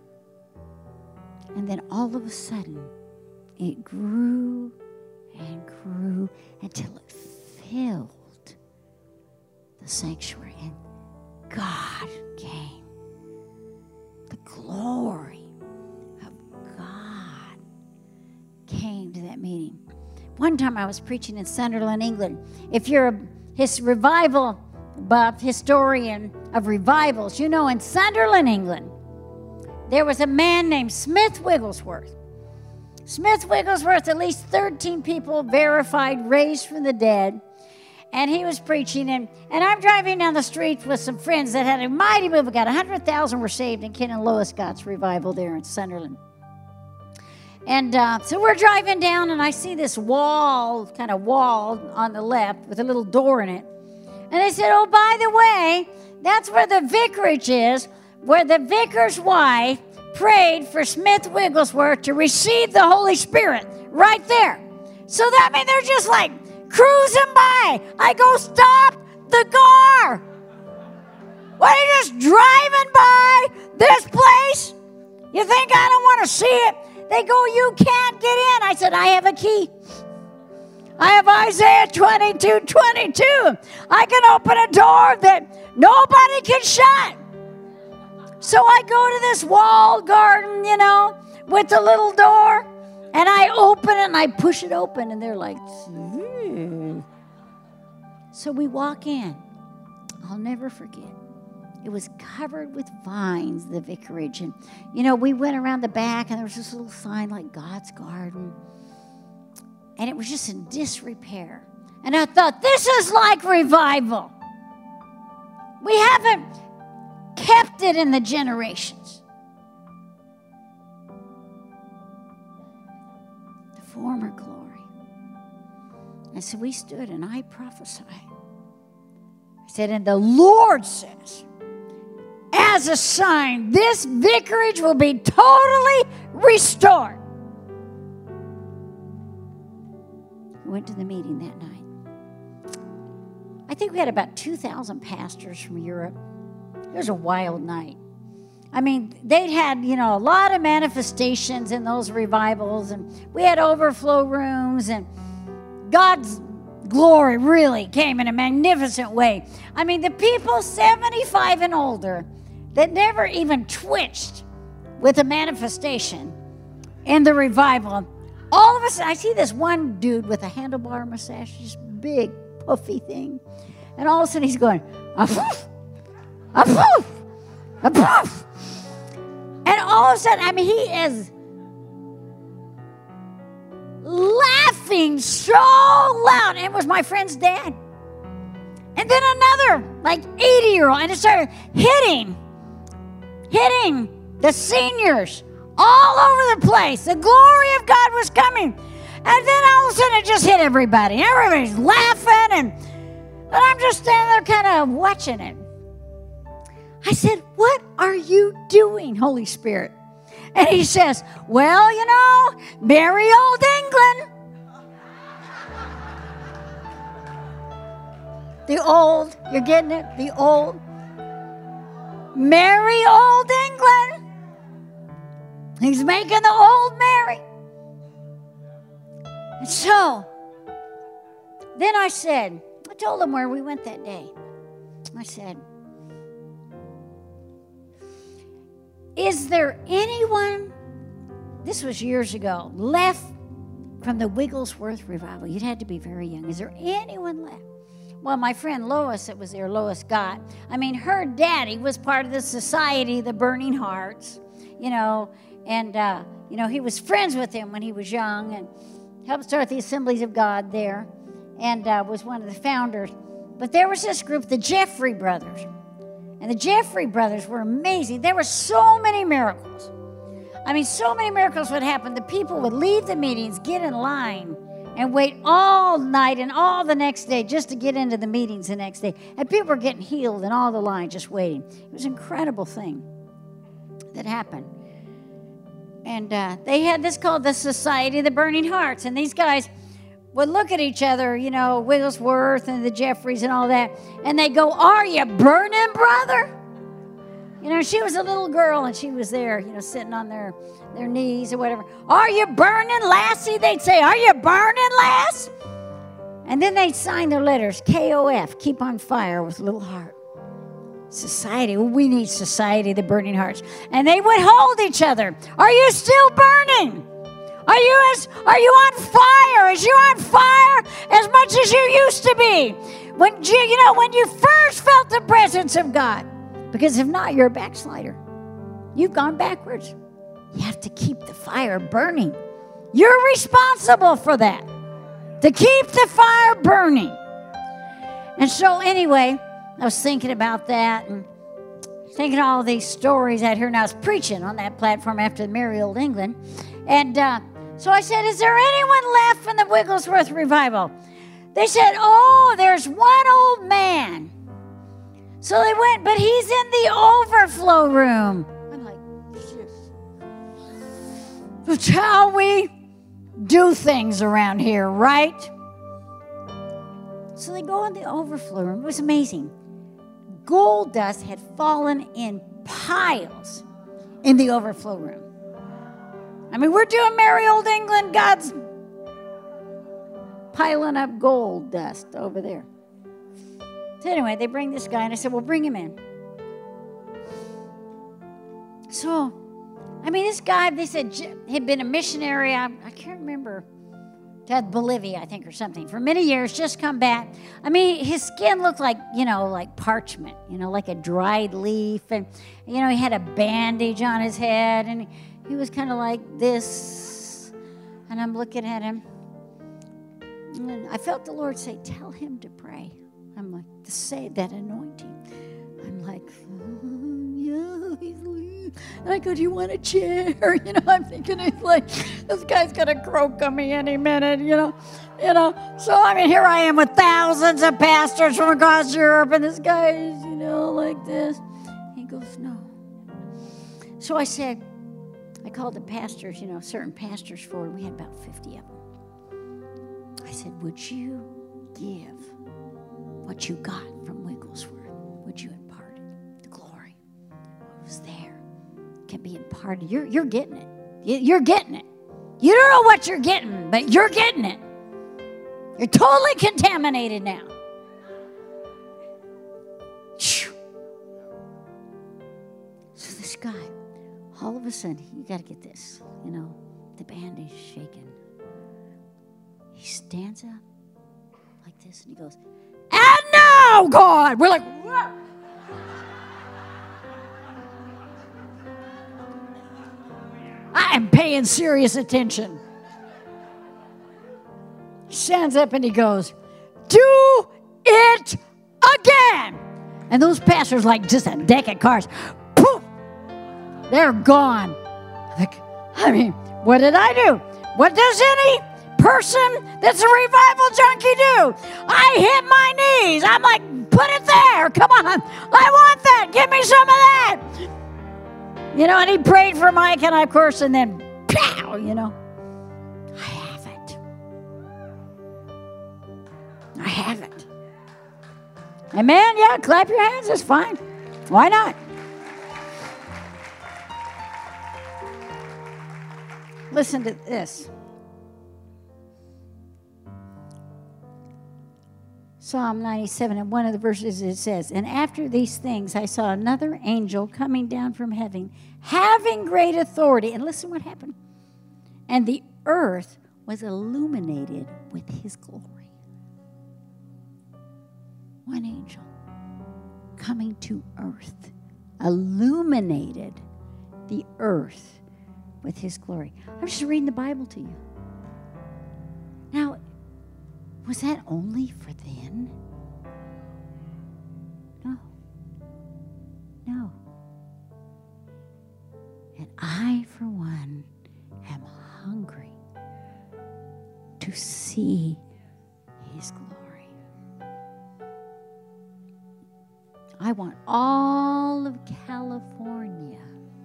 And then all of a sudden, it grew and grew until it filled the sanctuary. And God came. The glory of God came to that meeting. One time I was preaching in Sunderland, England. If you're a revival buff, historian of revivals, you know in Sunderland, England, there was a man named Smith Wigglesworth. Smith Wigglesworth, at least 13 people verified, raised from the dead. And he was preaching. And I'm driving down the street with some friends that had a mighty move of God. 100,000 were saved in Ken and Lois Scott's revival there in Sunderland. And so we're driving down, and I see this wall on the left with a little door in it. And they said, oh, by the way, that's where the vicarage is, where the vicar's wife prayed for Smith Wigglesworth to receive the Holy Spirit right there. So that means they're just like cruising by. I go, stop the car. What, are you just driving by this place? You think I don't want to see it? They go, you can't get in. I said, I have a key. I have Isaiah 22:22. I can open a door that nobody can shut. So I go to this walled garden, with the little door, and I open it and I push it open, and they're like, "Ew." So we walk in. I'll never forget. It was covered with vines, the vicarage. And, we went around the back, and there was this little sign like God's Garden. And it was just in disrepair. And I thought, this is like revival. We haven't kept it in the generations. The former glory. And so we stood, and I prophesied. I said, and the Lord says, as a sign, this vicarage will be totally restored. We went to the meeting that night. I think we had about 2,000 pastors from Europe. It was a wild night. I mean, they'd had, a lot of manifestations in those revivals, and we had overflow rooms, and God's glory really came in a magnificent way. I mean, the people 75 and older that never even twitched with a manifestation in the revival, all of a sudden, I see this one dude with a handlebar mustache, this big, puffy thing, and all of a sudden he's going, "Apoof, apoof, apoof." And all of a sudden, he is laughing so loud. And it was my friend's dad. And then another, 80-year-old, and it started hitting the seniors all over the place. The glory of God was coming. And then all of a sudden, it just hit everybody. Everybody's laughing, and I'm just standing there kind of watching it. I said, what are you doing, Holy Spirit? And he says, well, merry old England. The old, you're getting it? The old. Merry old England. He's making the old merry. And so, then I told him where we went that day. I said, is there anyone, this was years ago, left from the Wigglesworth revival? You'd had to be very young. Is there anyone left? Well, my friend Lois that was there, Lois Scott, her daddy was part of the Society of the Burning Hearts. and, he was friends with him when he was young and helped start the Assemblies of God there and was one of the founders. But there was this group, the Jeffrey brothers. And the Jeffrey brothers were amazing. There were so many miracles. I mean, so many miracles would happen. The people would leave the meetings, get in line, and wait all night and all the next day just to get into the meetings the next day. And people were getting healed in all the line just waiting. It was an incredible thing that happened. And they had this called the Society of the Burning Hearts. And these guys would look at each other, Wigglesworth and the Jeffreys and all that, and they go, "Are you burning, brother?" She was a little girl, and she was there, sitting on their knees or whatever. "Are you burning, lassie?" They'd say, "Are you burning, lass?" And then they'd sign their letters, KOF, keep on fire with a little heart. Society, we need Society of the Burning Hearts. And they would hold each other. "Are you still burning? Are you on fire? Is you on fire as much as you used to be? When you first felt the presence of God." Because if not, you're a backslider. You've gone backwards. You have to keep the fire burning. You're responsible for that. To keep the fire burning. And so anyway, I was thinking about that and thinking all these stories I'd heard. And I was preaching on that platform after the Merry Old England. And so I said, "Is there anyone left from the Wigglesworth revival?" They said, "Oh, there's one old man." So they went, "But he's in the overflow room." I'm like, that's how we do things around here, right? So they go in the overflow room. It was amazing. Gold dust had fallen in piles in the overflow room. I mean, we're doing Merry Old England. God's piling up gold dust over there. So anyway, they bring this guy, and I said, "Well, bring him in." So, this guy, they said, had been a missionary. I can't remember. To Bolivia, I think, or something. For many years, just come back. His skin looked like, like parchment, like a dried leaf. And, he had a bandage on his head, and he was kind of like this. And I'm looking at him. And I felt the Lord say, "Tell him to pray." I'm like, to say that anointing. I'm like, yeah. And I go, "Do you want a chair?" I'm thinking, it's like, this guy's going to croak on me any minute, So, here I am with thousands of pastors from across Europe, and this guy is, like this. He goes, "No." So I said, I called the pastors, certain pastors forward. We had about 50 of them. I said, "Would you give what you got from Wigglesworth? Would you impart it? The glory. What was there can be imparted." You're getting it. You're getting it. You don't know what you're getting, but you're getting it. You're totally contaminated now. So this guy, all of a sudden, you got to get this, the bandage shaking. He stands up like this, and he goes, "And now, God." We're like, "Whoa." I am paying serious attention. He stands up and he goes, "Do it again." And those pastors, like just a deck of cards, poof, they're gone. What did I do? What does any person that's a revival junkie do? I hit my knees. I'm like, "Put it there. Come on. I want that. Give me some of that." And he prayed for Mike and I, of course, and then, pow, I have it. I have it. Amen? Yeah, clap your hands. That's fine. Why not? Listen to this. Psalm 97, and one of the verses it says, "And after these things I saw another angel coming down from heaven, having great authority." And listen what happened. "And the earth was illuminated with his glory." One angel coming to earth, illuminated the earth with his glory. I'm just reading the Bible to you. Now, was that only for then? No. No. And I, for one, am hungry to see his glory. I want all of California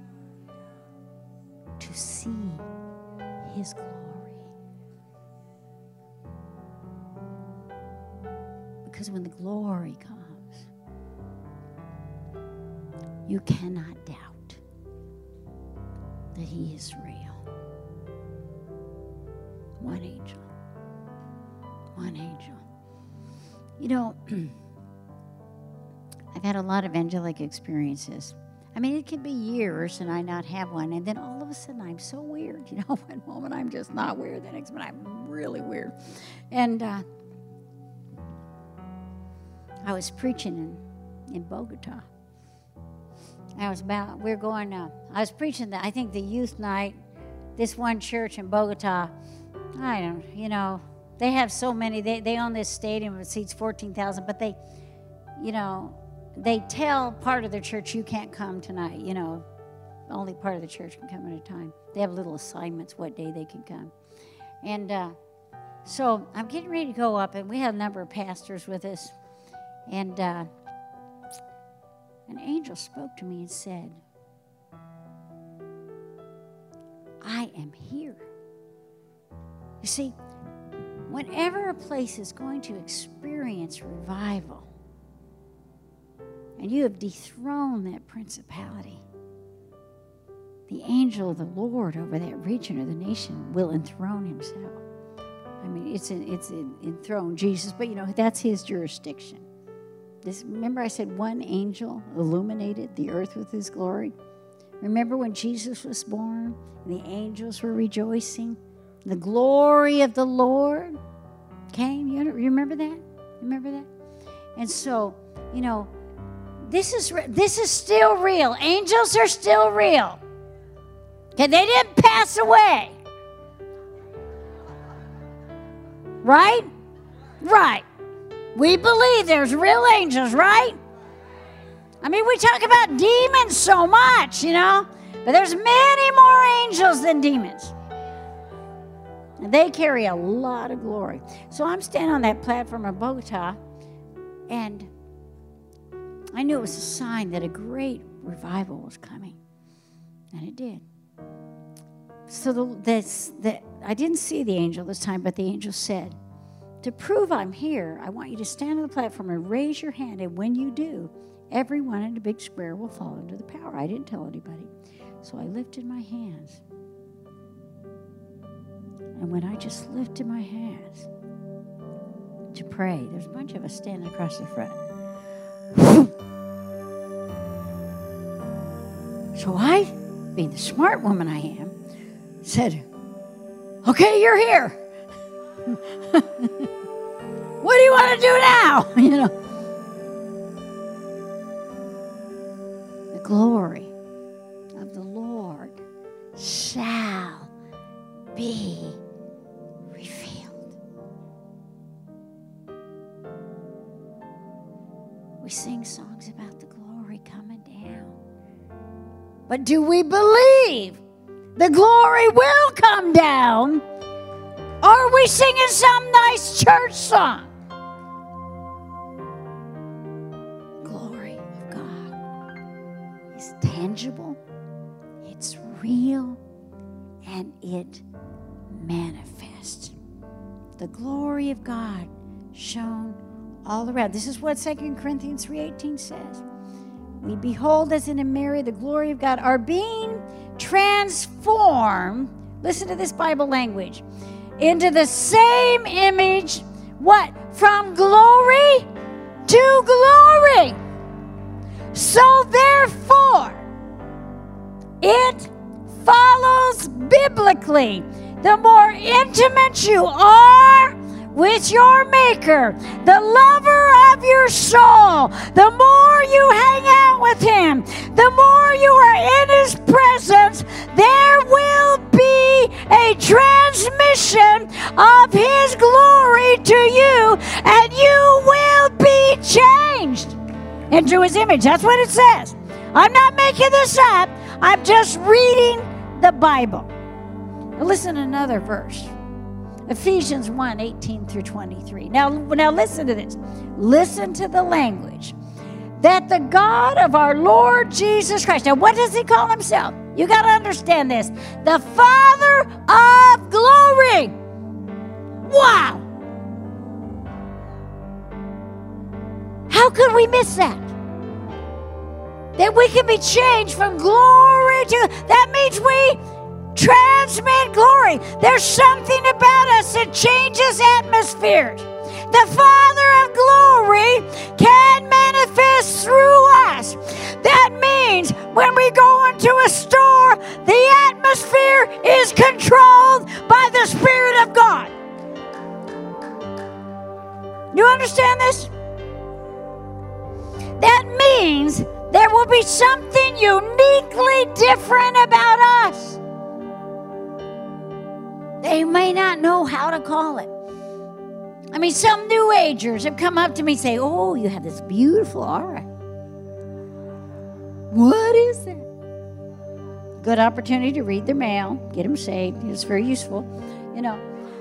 to see his glory. Because when the glory comes, you cannot doubt that he is real. One angel. One angel. You know, I've had a lot of angelic experiences. I mean, it could be years and I not have one, and then all of a sudden I'm so weird. You know, one moment I'm just not weird, the next moment I'm really weird. And I was preaching in Bogota. I was preaching I think the youth night, this one church in Bogota. They have so many. They own this stadium that seats 14,000, but they tell part of their church, you can't come tonight. Only part of the church can come at a time. They have little assignments what day they can come. And so I'm getting ready to go up, and we have a number of pastors with us. And an angel spoke to me and said, I am here. You see, whenever a place is going to experience revival, and you have dethroned that principality, the angel of the Lord over that region or the nation will enthrone himself. I mean, it's enthroned Jesus, but that's his jurisdiction. Remember I said one angel illuminated the earth with his glory? Remember when Jesus was born and the angels were rejoicing? The glory of the Lord came. You remember that? Remember that? And so, this is still real. Angels are still real. Okay, they didn't pass away. Right? Right. We believe there's real angels, right? I mean, we talk about demons so much, but there's many more angels than demons. And they carry a lot of glory. So I'm standing on that platform in Bogota, and I knew it was a sign that a great revival was coming. And it did. So I didn't see the angel this time, but the angel said, to prove I'm here, I want you to stand on the platform and raise your hand, and when you do, everyone in the big square will fall into the power. I didn't tell anybody. So I lifted my hands. And when I just lifted my hands to pray, there's a bunch of us standing across the front. So I, being the smart woman I am, said, okay, you're here. What do you want to do now? The glory of the Lord shall be revealed. We sing songs about the glory coming down. But do we believe the glory will come down? Or are we singing some nice church song? Glory of God is tangible, it's real, and it manifests. The glory of God shone all around. This is what 2 Corinthians 3:18 says. We behold as in a mirror the glory of God, are being transformed, listen to this Bible language, into the same image, what? From glory to glory. So therefore, it follows biblically, the more intimate you are with your Maker, the lover of your soul. The more you hang out with Him, the more you are in His presence, there will be a transmission of His glory to you, and you will be changed into His image. That's what it says. I'm not making this up. I'm just reading the Bible. Now listen to another verse. Ephesians 1:18 through 23. Now listen to this. Listen to the language. That the God of our Lord Jesus Christ. Now what does He call Himself? You got to understand this. The Father of glory. Wow. How could we miss that? That we can be changed from glory to, that means we transmit glory. There's something about us that changes atmospheres. The Father of glory can manifest through us. That means when we go into a store, the atmosphere is controlled by the Spirit of God. You understand this? That means there will be something uniquely different about us. They may not know how to call it. I mean, some New Agers have come up to me and say, oh, you have this beautiful aura. What is that? Good opportunity to read their mail, get them saved. It's very useful, you know.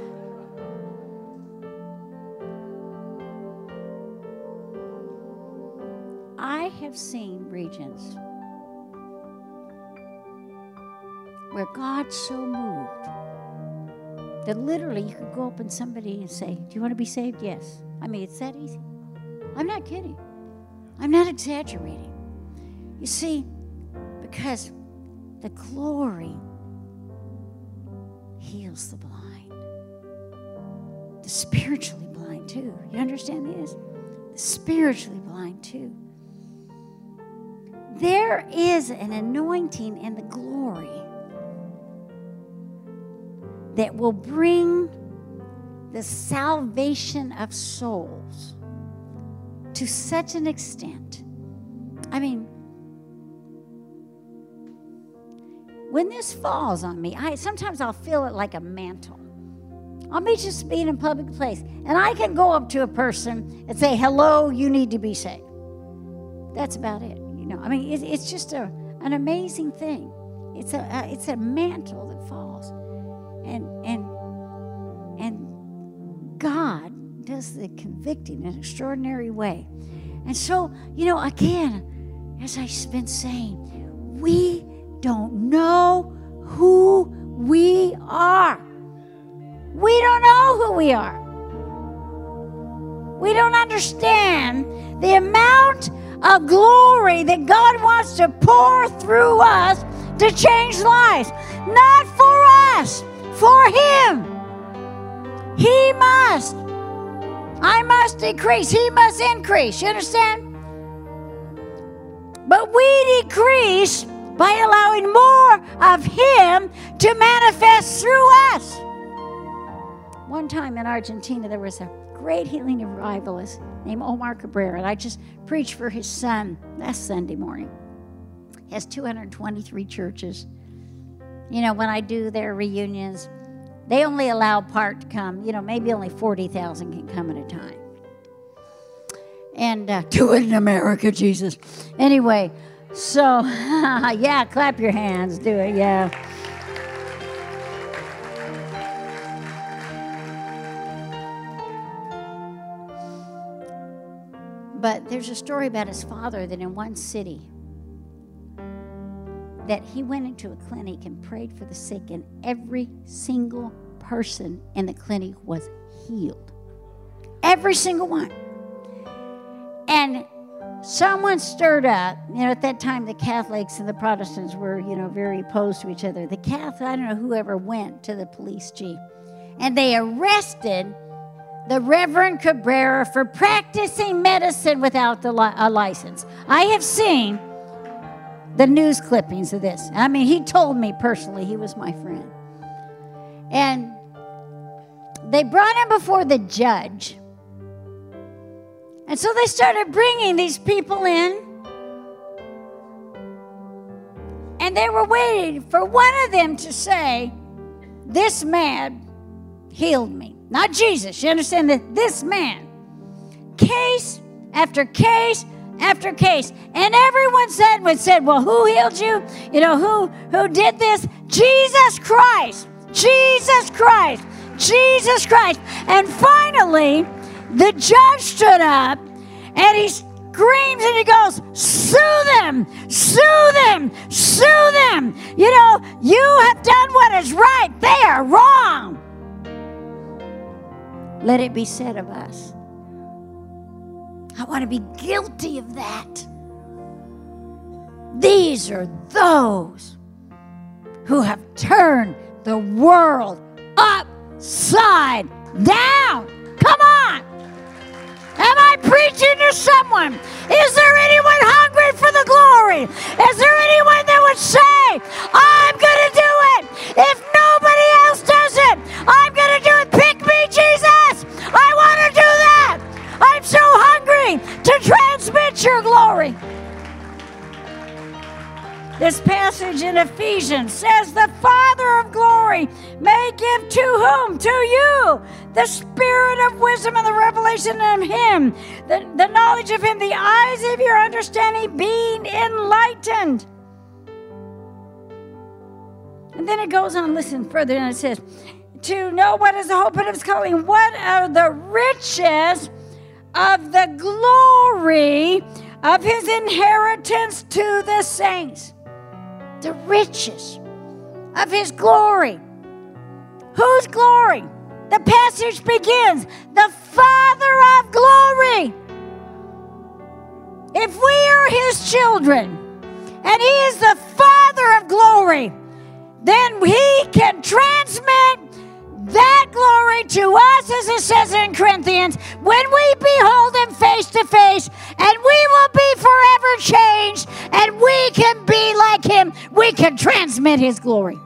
I have seen regions where God so moved that literally you could go up and somebody and say, do you want to be saved? Yes. I mean, it's that easy. I'm not kidding. I'm not exaggerating. You see, because the glory heals the blind. The spiritually blind too. You understand this? The spiritually blind too. There is an anointing in the glory that will bring the salvation of souls to such an extent. I mean, when this falls on me, sometimes I'll feel it like a mantle. I'll be just being in a public place, and I can go up to a person and say, hello, you need to be saved. That's about it. You know, I mean, it's just an amazing thing. It's a mantle that falls. And God does the convicting in an extraordinary way. And so, you know, again, as I've been saying, we don't know who we are. We don't know who we are. We don't understand the amount of glory that God wants to pour through us to change lives. Not for us, for Him. He must. I must decrease. He must increase. You understand? But we decrease by allowing more of Him to manifest through us. One time in Argentina, there was a great healing revivalist named Omar Cabrera, and I just preached for his son last Sunday morning. He has 223 churches. You know, when I do their reunions, they only allow part to come. You know, maybe only 40,000 can come at a time. And do it in America, Jesus. Anyway, so, yeah, clap your hands. Do it, yeah. But there's a story about his father that in one city that he went into a clinic and prayed for the sick, and every single person in the clinic was healed. Every single one. And someone stirred up, you know, at that time the Catholics and the Protestants were, you know, very opposed to each other. The Catholics, I don't know whoever went to the police chief, and they arrested the Reverend Cabrera for practicing medicine without a license. I have seen the news clippings of this. I mean, he told me personally, he was my friend. And they brought him before the judge. And so they started bringing these people in. And they were waiting for one of them to say, this man healed me. Not Jesus. You understand that? This man. Case after case after case. And everyone said, well, who healed you? You know, who did this? Jesus Christ. Jesus Christ. Jesus Christ. And finally, the judge stood up and he screams and he goes, sue them, sue them, sue them. You know, you have done what is right. They are wrong. Let it be said of us. I want to be guilty of that. These are those who have turned the world upside down. Come on. Am I preaching to someone? Is there anyone hungry for the glory? Is there anyone that would say, I'm going to do it? If nobody else does it, I'm going to do it. Pick me, Jesus. I want to do that. I'm so hungry to transmit your glory. This passage in Ephesians says, the Father of glory may give to whom? To you. The spirit of wisdom and the revelation of him. The knowledge of him. The eyes of your understanding being enlightened. And then it goes on, listen further, and it says, to know what is the hope of his calling. What are the riches of the glory of his inheritance to the saints. The riches of his glory. Whose glory? The passage begins, the Father of glory. If we are his children, and he is the Father of glory, then he can transmit that glory to us, as it says in Corinthians, when we behold him face to face, and we will be forever changed, and we can be like him. We can transmit his glory.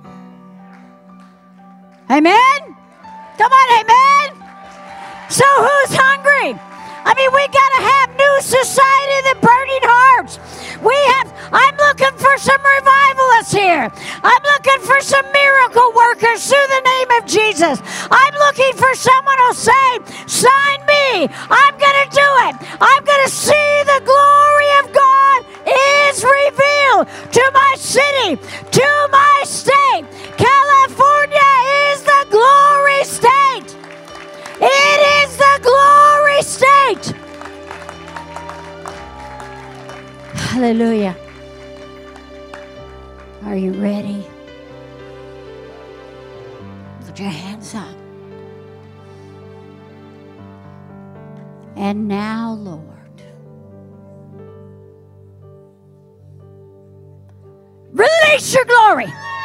Amen? Come on, amen? So who's hungry? I mean, we got to have new society, the burning hearts. I'm looking for some revivalists here. I'm looking for some miracle workers through the name of Jesus. I'm looking for someone who'll say, sign me. I'm going to do it. I'm going to see the glory of God is revealed to my city, to my state. California is the glory state. It is the glory state. Hallelujah. Are you ready? Put your hands up. And now, Lord, release your glory.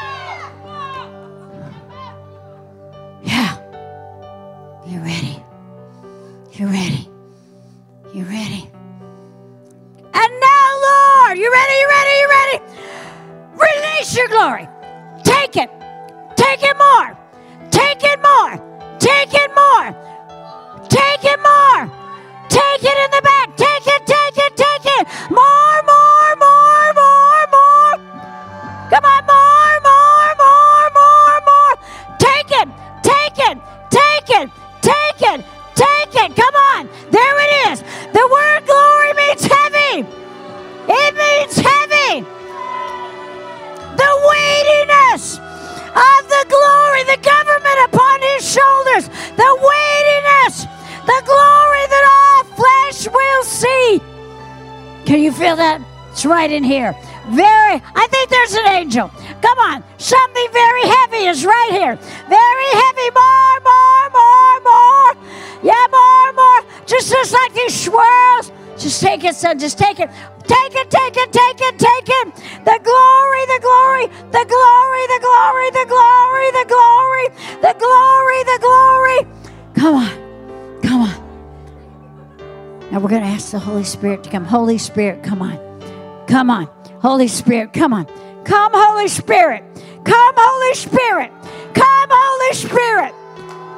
Yeah. You ready? You ready? You ready? And now, Lord, you ready? You ready? You ready? Release your glory. Take it. Take it more. Take it more. Take it more. Take it more. Take it in the back. Take it, take it, take it. More, more, more, more, more. Come on, more, more, more, more, more. Take it, take it, take it, take it, take it. Come on. There it is. The word glory means heavy. It means heavy. The weightiness of the glory, the government upon his shoulders, the weightiness, the glory that all flesh will see. Can you feel that? It's right in here. I think there's an angel. Come on. Something very heavy is right here. Very heavy. More, more, more, more. Yeah, more, more. Just like these swirls. Just take it, son. Just take it. Take it, take it, take it, take it. The glory, the glory, the glory, the glory, the glory, the glory, the glory, the glory. Come on. Come on. Now we're going to ask the Holy Spirit to come. Holy Spirit, come on. Come on. Holy Spirit, come on. Come, Holy Spirit. Come, Holy Spirit. Come, Holy Spirit.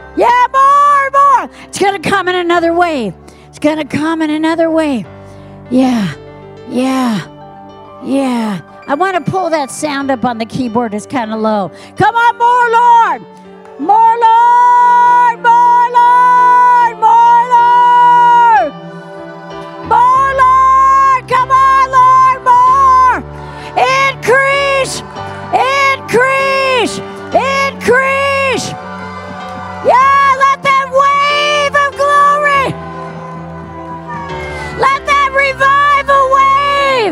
Yeah, more, more. It's going to come in another wave. It's going to come in another wave. Yeah, yeah, yeah. I want to pull that sound up on the keyboard. It's kind of low. Come on, more, Lord. More, Lord. More, Lord. More, Lord. More, Lord. Come on, Lord. More. Increase. Increase. Increase. Yeah, let that wave of glory. Let that revival wave.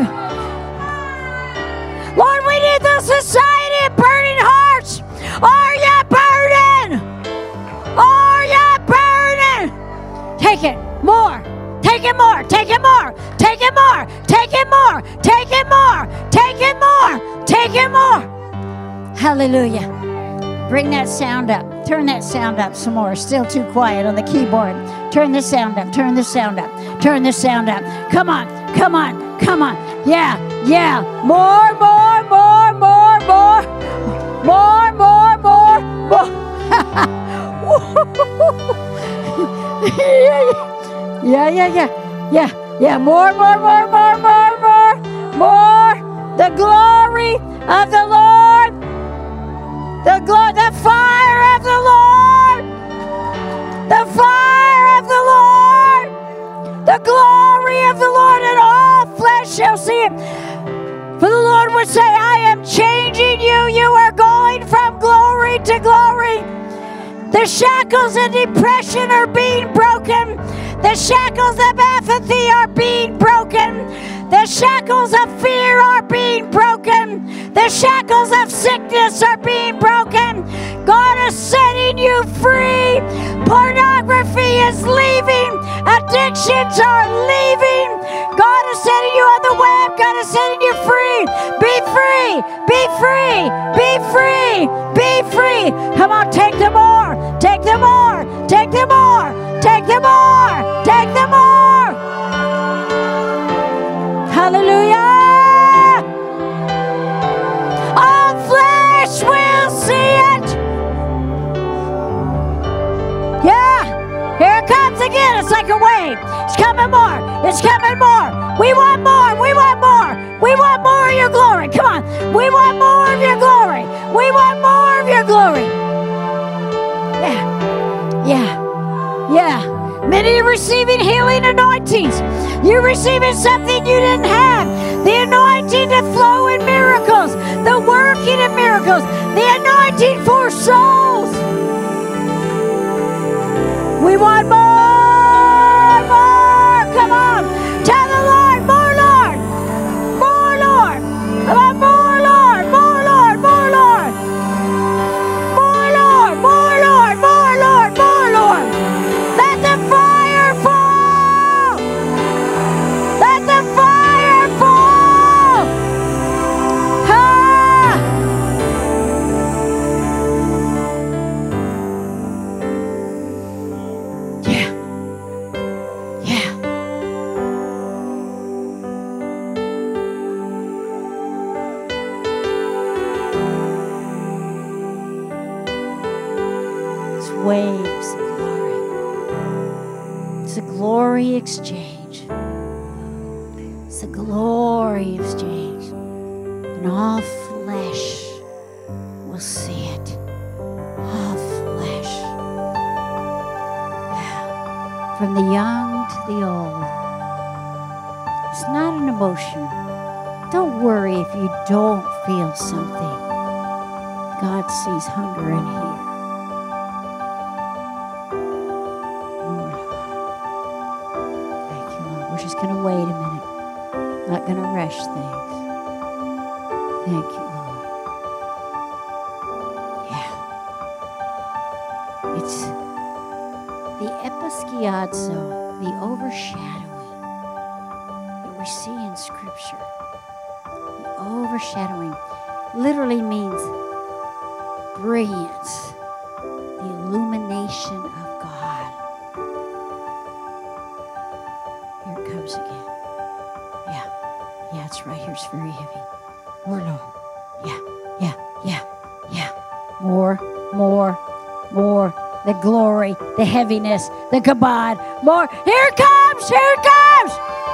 Lord, we need the society of burning hearts. Are you burning? Are you burning? Take it more. Take it more. Take it more. Take it more. Take it more. Take it more. Take it more. Take it more. Hallelujah. Bring that sound up. Turn that sound up some more. Still too quiet on the keyboard. Turn the sound up. Turn the sound up. Turn the sound up. Come on. Come on. Come on. Yeah. Yeah. More, more, more, more, more. More, more, more, more. Yeah, yeah, yeah. Yeah, yeah. More, more, more, more, more, more. More. The glory of the Lord. The fire of the Lord. The fire of the Lord. The glory of the Lord, and all flesh shall see it. For the Lord would say, I am changing you. You are going from glory to glory. The shackles of depression are being broken. The shackles of apathy are being broken. The shackles of fear are being broken. The shackles of sickness are being broken. God is setting you free. Pornography is leaving. Addictions are leaving. God is setting you on the web. God is setting you free. Be free. Be free. Be free. Be free. Come on, take them more. Take them more. Take them more. Take them more. Take them more. Hallelujah. All flesh will see it. Yeah. Here it comes again. It's like a wave. It's coming more. It's coming more. We want more. We want more. We want more of your glory. Come on. We want more of your glory. We want more of your glory. Yeah. Yeah. Yeah. Many are receiving healing anointings. You're receiving something you didn't have. The anointing to flow in miracles. The working of miracles. The anointing for souls. We want more, more. Come on. Tell the Lord, more Lord. More Lord. Come on, more Lord, more Lord, more Lord. More Lord, more Lord, more Lord, more Lord. Let the fire fall. Let the fire fall. Ah. Yeah. Yeah. It's waves of glory. It's a glory exchange. It's a glory exchange. And all flesh will see it. All flesh. Yeah. From the young to the old. It's not an emotion. Don't worry if you don't feel something. God sees hunger in here. Thank you, Lord. We're just going to wait a minute. Not going to rush things. Thank you, Lord. Yeah. It's the episkiazo, the overshadowing that we see in Scripture. The overshadowing literally means brilliance, the illumination of God. Here it comes again. Yeah, it's right here. It's very heavy. More, Lord. Yeah. More. the glory, the heaviness, the kabod. More. Here it comes. Here it comes.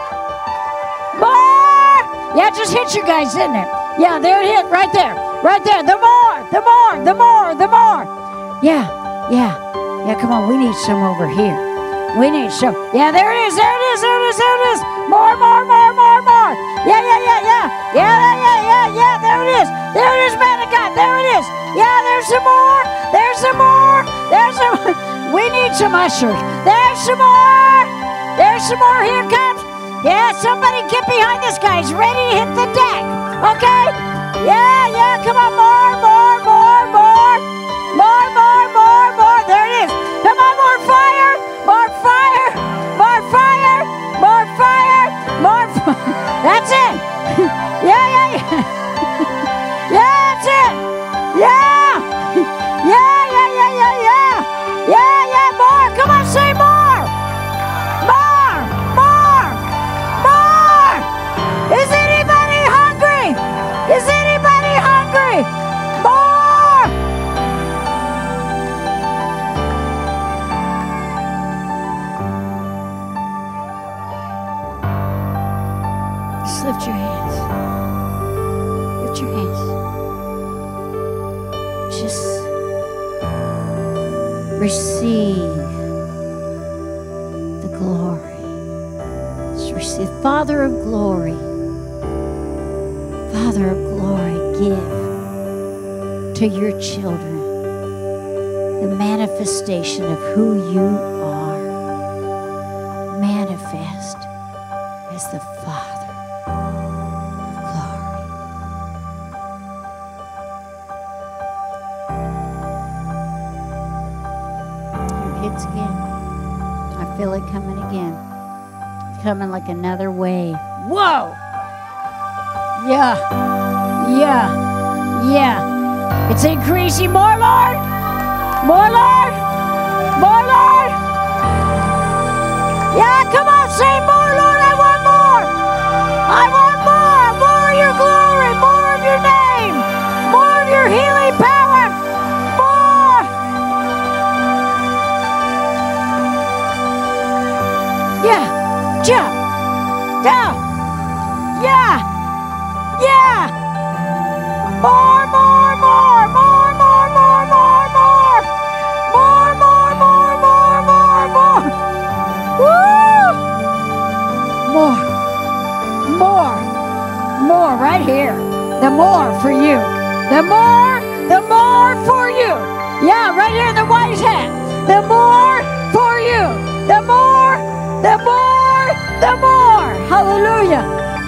More. Yeah, it just hit you guys, didn't it? Yeah, there it hit. Right there. Right there. The more. The more. The more. The more. Yeah. Yeah. Yeah, come on. We need some over here. We need some. Yeah, there it is. There it is. There it is. There it is. More, more, more, more, more. Yeah, yeah, yeah, yeah. Yeah, yeah, yeah, yeah, yeah. There it is. There it is, man of God. There it is. Yeah, there's some more. There's some more. There's some. We need some ushers. There's some more. There's some more. Here comes. Yeah, somebody get behind this guy. He's ready to hit the deck. Okay? Yeah, yeah. Come on. More, more, more, more. More, more, more, more. There it is. Come on, more fire. More fire. More fire. More fire. More fire. That's it. Yeah, yeah, yeah. Yeah, that's it. Yeah. Yeah, yeah, yeah, yeah, yeah. Yeah, yeah, more. Come on, say more. More. More. More. Is anybody hungry? Is anybody hungry? More. Just lift your hands. Lift your hands. Just receive the glory. Just receive. Father of glory. Father of glory, give to your children the manifestation of who you are. Manifest as the Father of glory. Here it hits again. I feel it coming again. It's coming like another wave. Whoa! Yeah. Yeah. Yeah. It's increasing. More, Lord. More, Lord. More, Lord. Yeah, come on, say more, Lord. I want more. I want more. More of your glory. More of your name. More of your healing power. More. Yeah. Yeah. Yeah. Yeah. Yeah. More, more, more, more, more, more, more, more. More, more, more, more, more, more. Woo! More. More. More right here. The more for you. The more for you. Yeah, right here in the white hat. The more for you. The more, the more, the more. Hallelujah.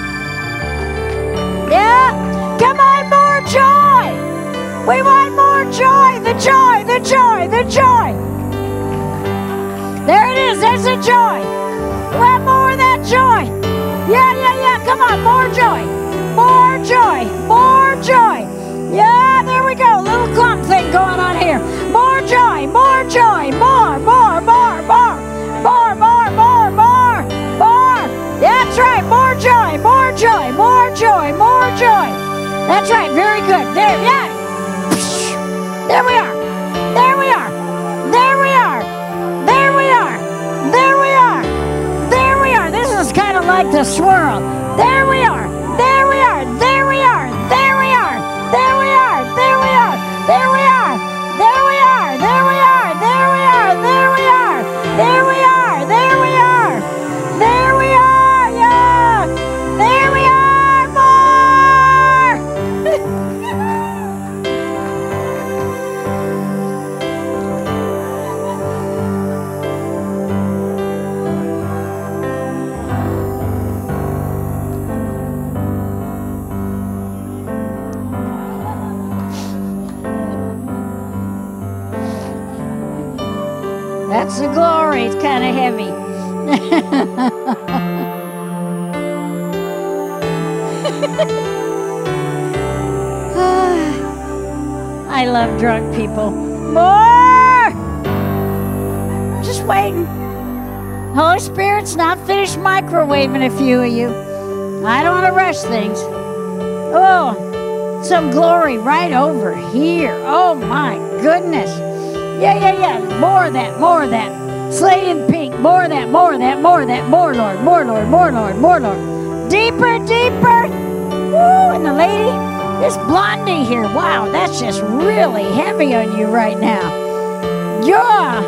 Yeah? Come on, more joy. We want more joy. The joy, the joy, the joy. There it is. There's the joy. We want more of that joy. Yeah, yeah, yeah. Come on, more joy. More joy. More joy. Yeah, there we go. Little clump thing going on here. More joy. More joy. More, more, more, more. More, more, more, more. More. That's right. More joy. More joy. More joy. More joy. That's right. Very good. There. Yeah. There we are. There we are. There we are. There we are. There we are. There we are. This is kind of like the swirl. There we are. There we are. There we are. There we are. There we are. There we are. There we are. There we are. There we are. There we are. There we are. There we are. There we are. There we are. Yeah. There we are. More. That's the glory. It's kind of heavy. I love drunk people. More! Just waiting. Holy Spirit's not finished microwaving a few of you. I don't want to rush things. Oh, some glory right over here. Oh my goodness. Yeah. More of that, more of that. Slay in pink, more of that, more of that, more of that, more Lord, more Lord, more Lord, more Lord. Deeper, deeper. Woo, and the lady, this blondie here, wow, that's just really heavy on you right now. Yeah,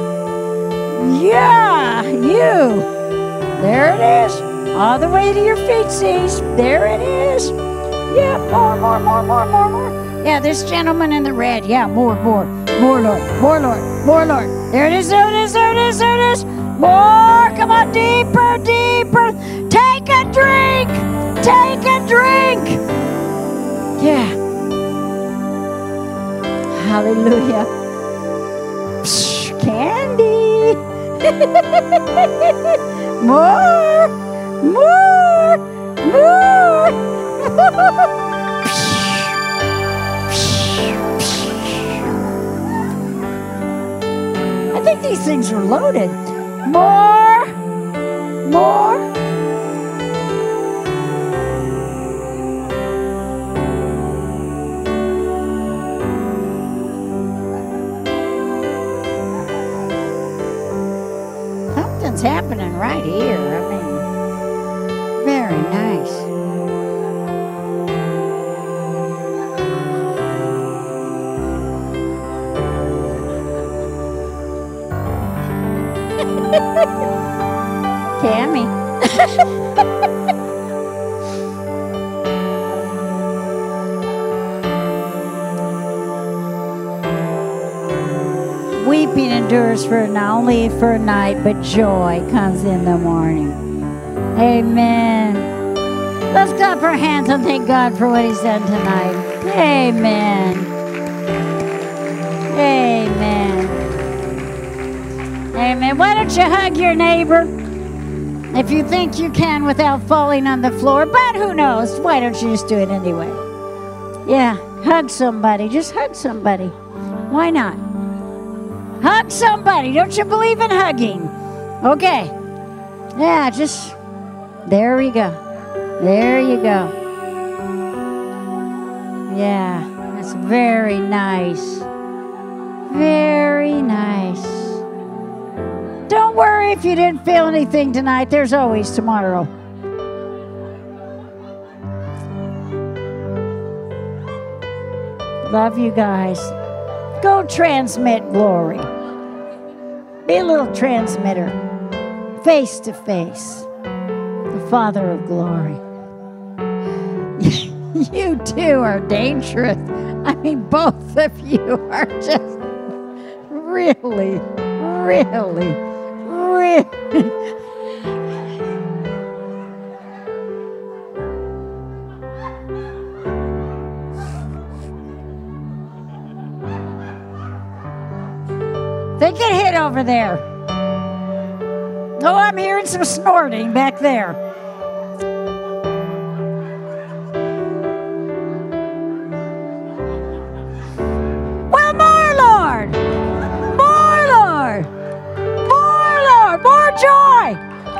you. There it is. All the way to your feetsies. There it is. Yeah, more. Yeah, this gentleman in the red. Yeah, more Lord, more Lord. There it is. More, come on, deeper. Take a drink. Yeah. Hallelujah. Psh, candy. More. I think these things are loaded. More. Something's happening right here. I mean, very nice. Tammy. Weeping endures for not only for a night, but joy comes in the morning. Amen. Let's clap our hands and thank God for what He's done tonight. Amen. Why don't you hug your neighbor? If you think you can without falling on the floor, but who knows? Why don't you just do it anyway? Yeah, hug somebody. Just hug somebody. Why not? Hug somebody. Don't you believe in hugging? Okay. Yeah, just, there we go. There you go. Yeah, that's very nice. Very nice. Don't worry if you didn't feel anything tonight. There's always tomorrow. Love you guys. Go transmit glory. Be a little transmitter. Face to face. The Father of glory. You two are dangerous. I mean, both of you are just really. They get hit over there. Oh, I'm hearing some snorting back there. Well, more Lord. More joy.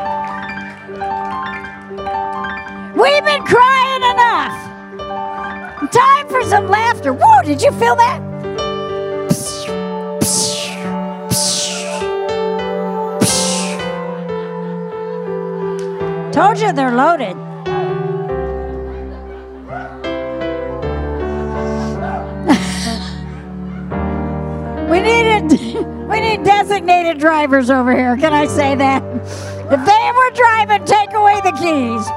We've been crying enough. Time for some laughter. Whoa, did you feel that? Told you they're loaded. We need designated drivers over here. Can I say that? If they were driving, take away the keys.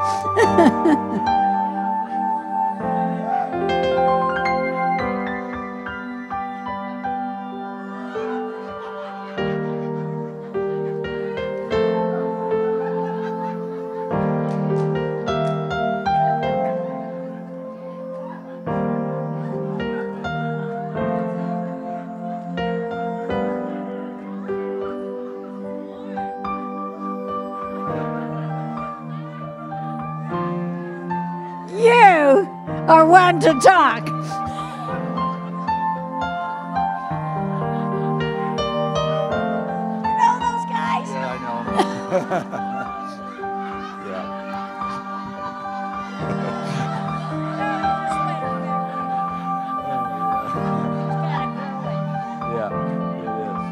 You are one to talk. You know those guys? Yeah, I know. Yeah, it is.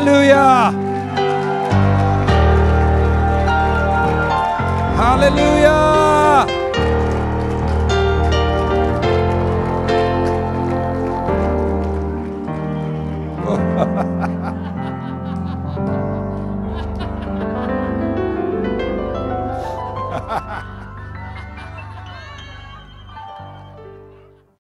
Hallelujah. Hallelujah.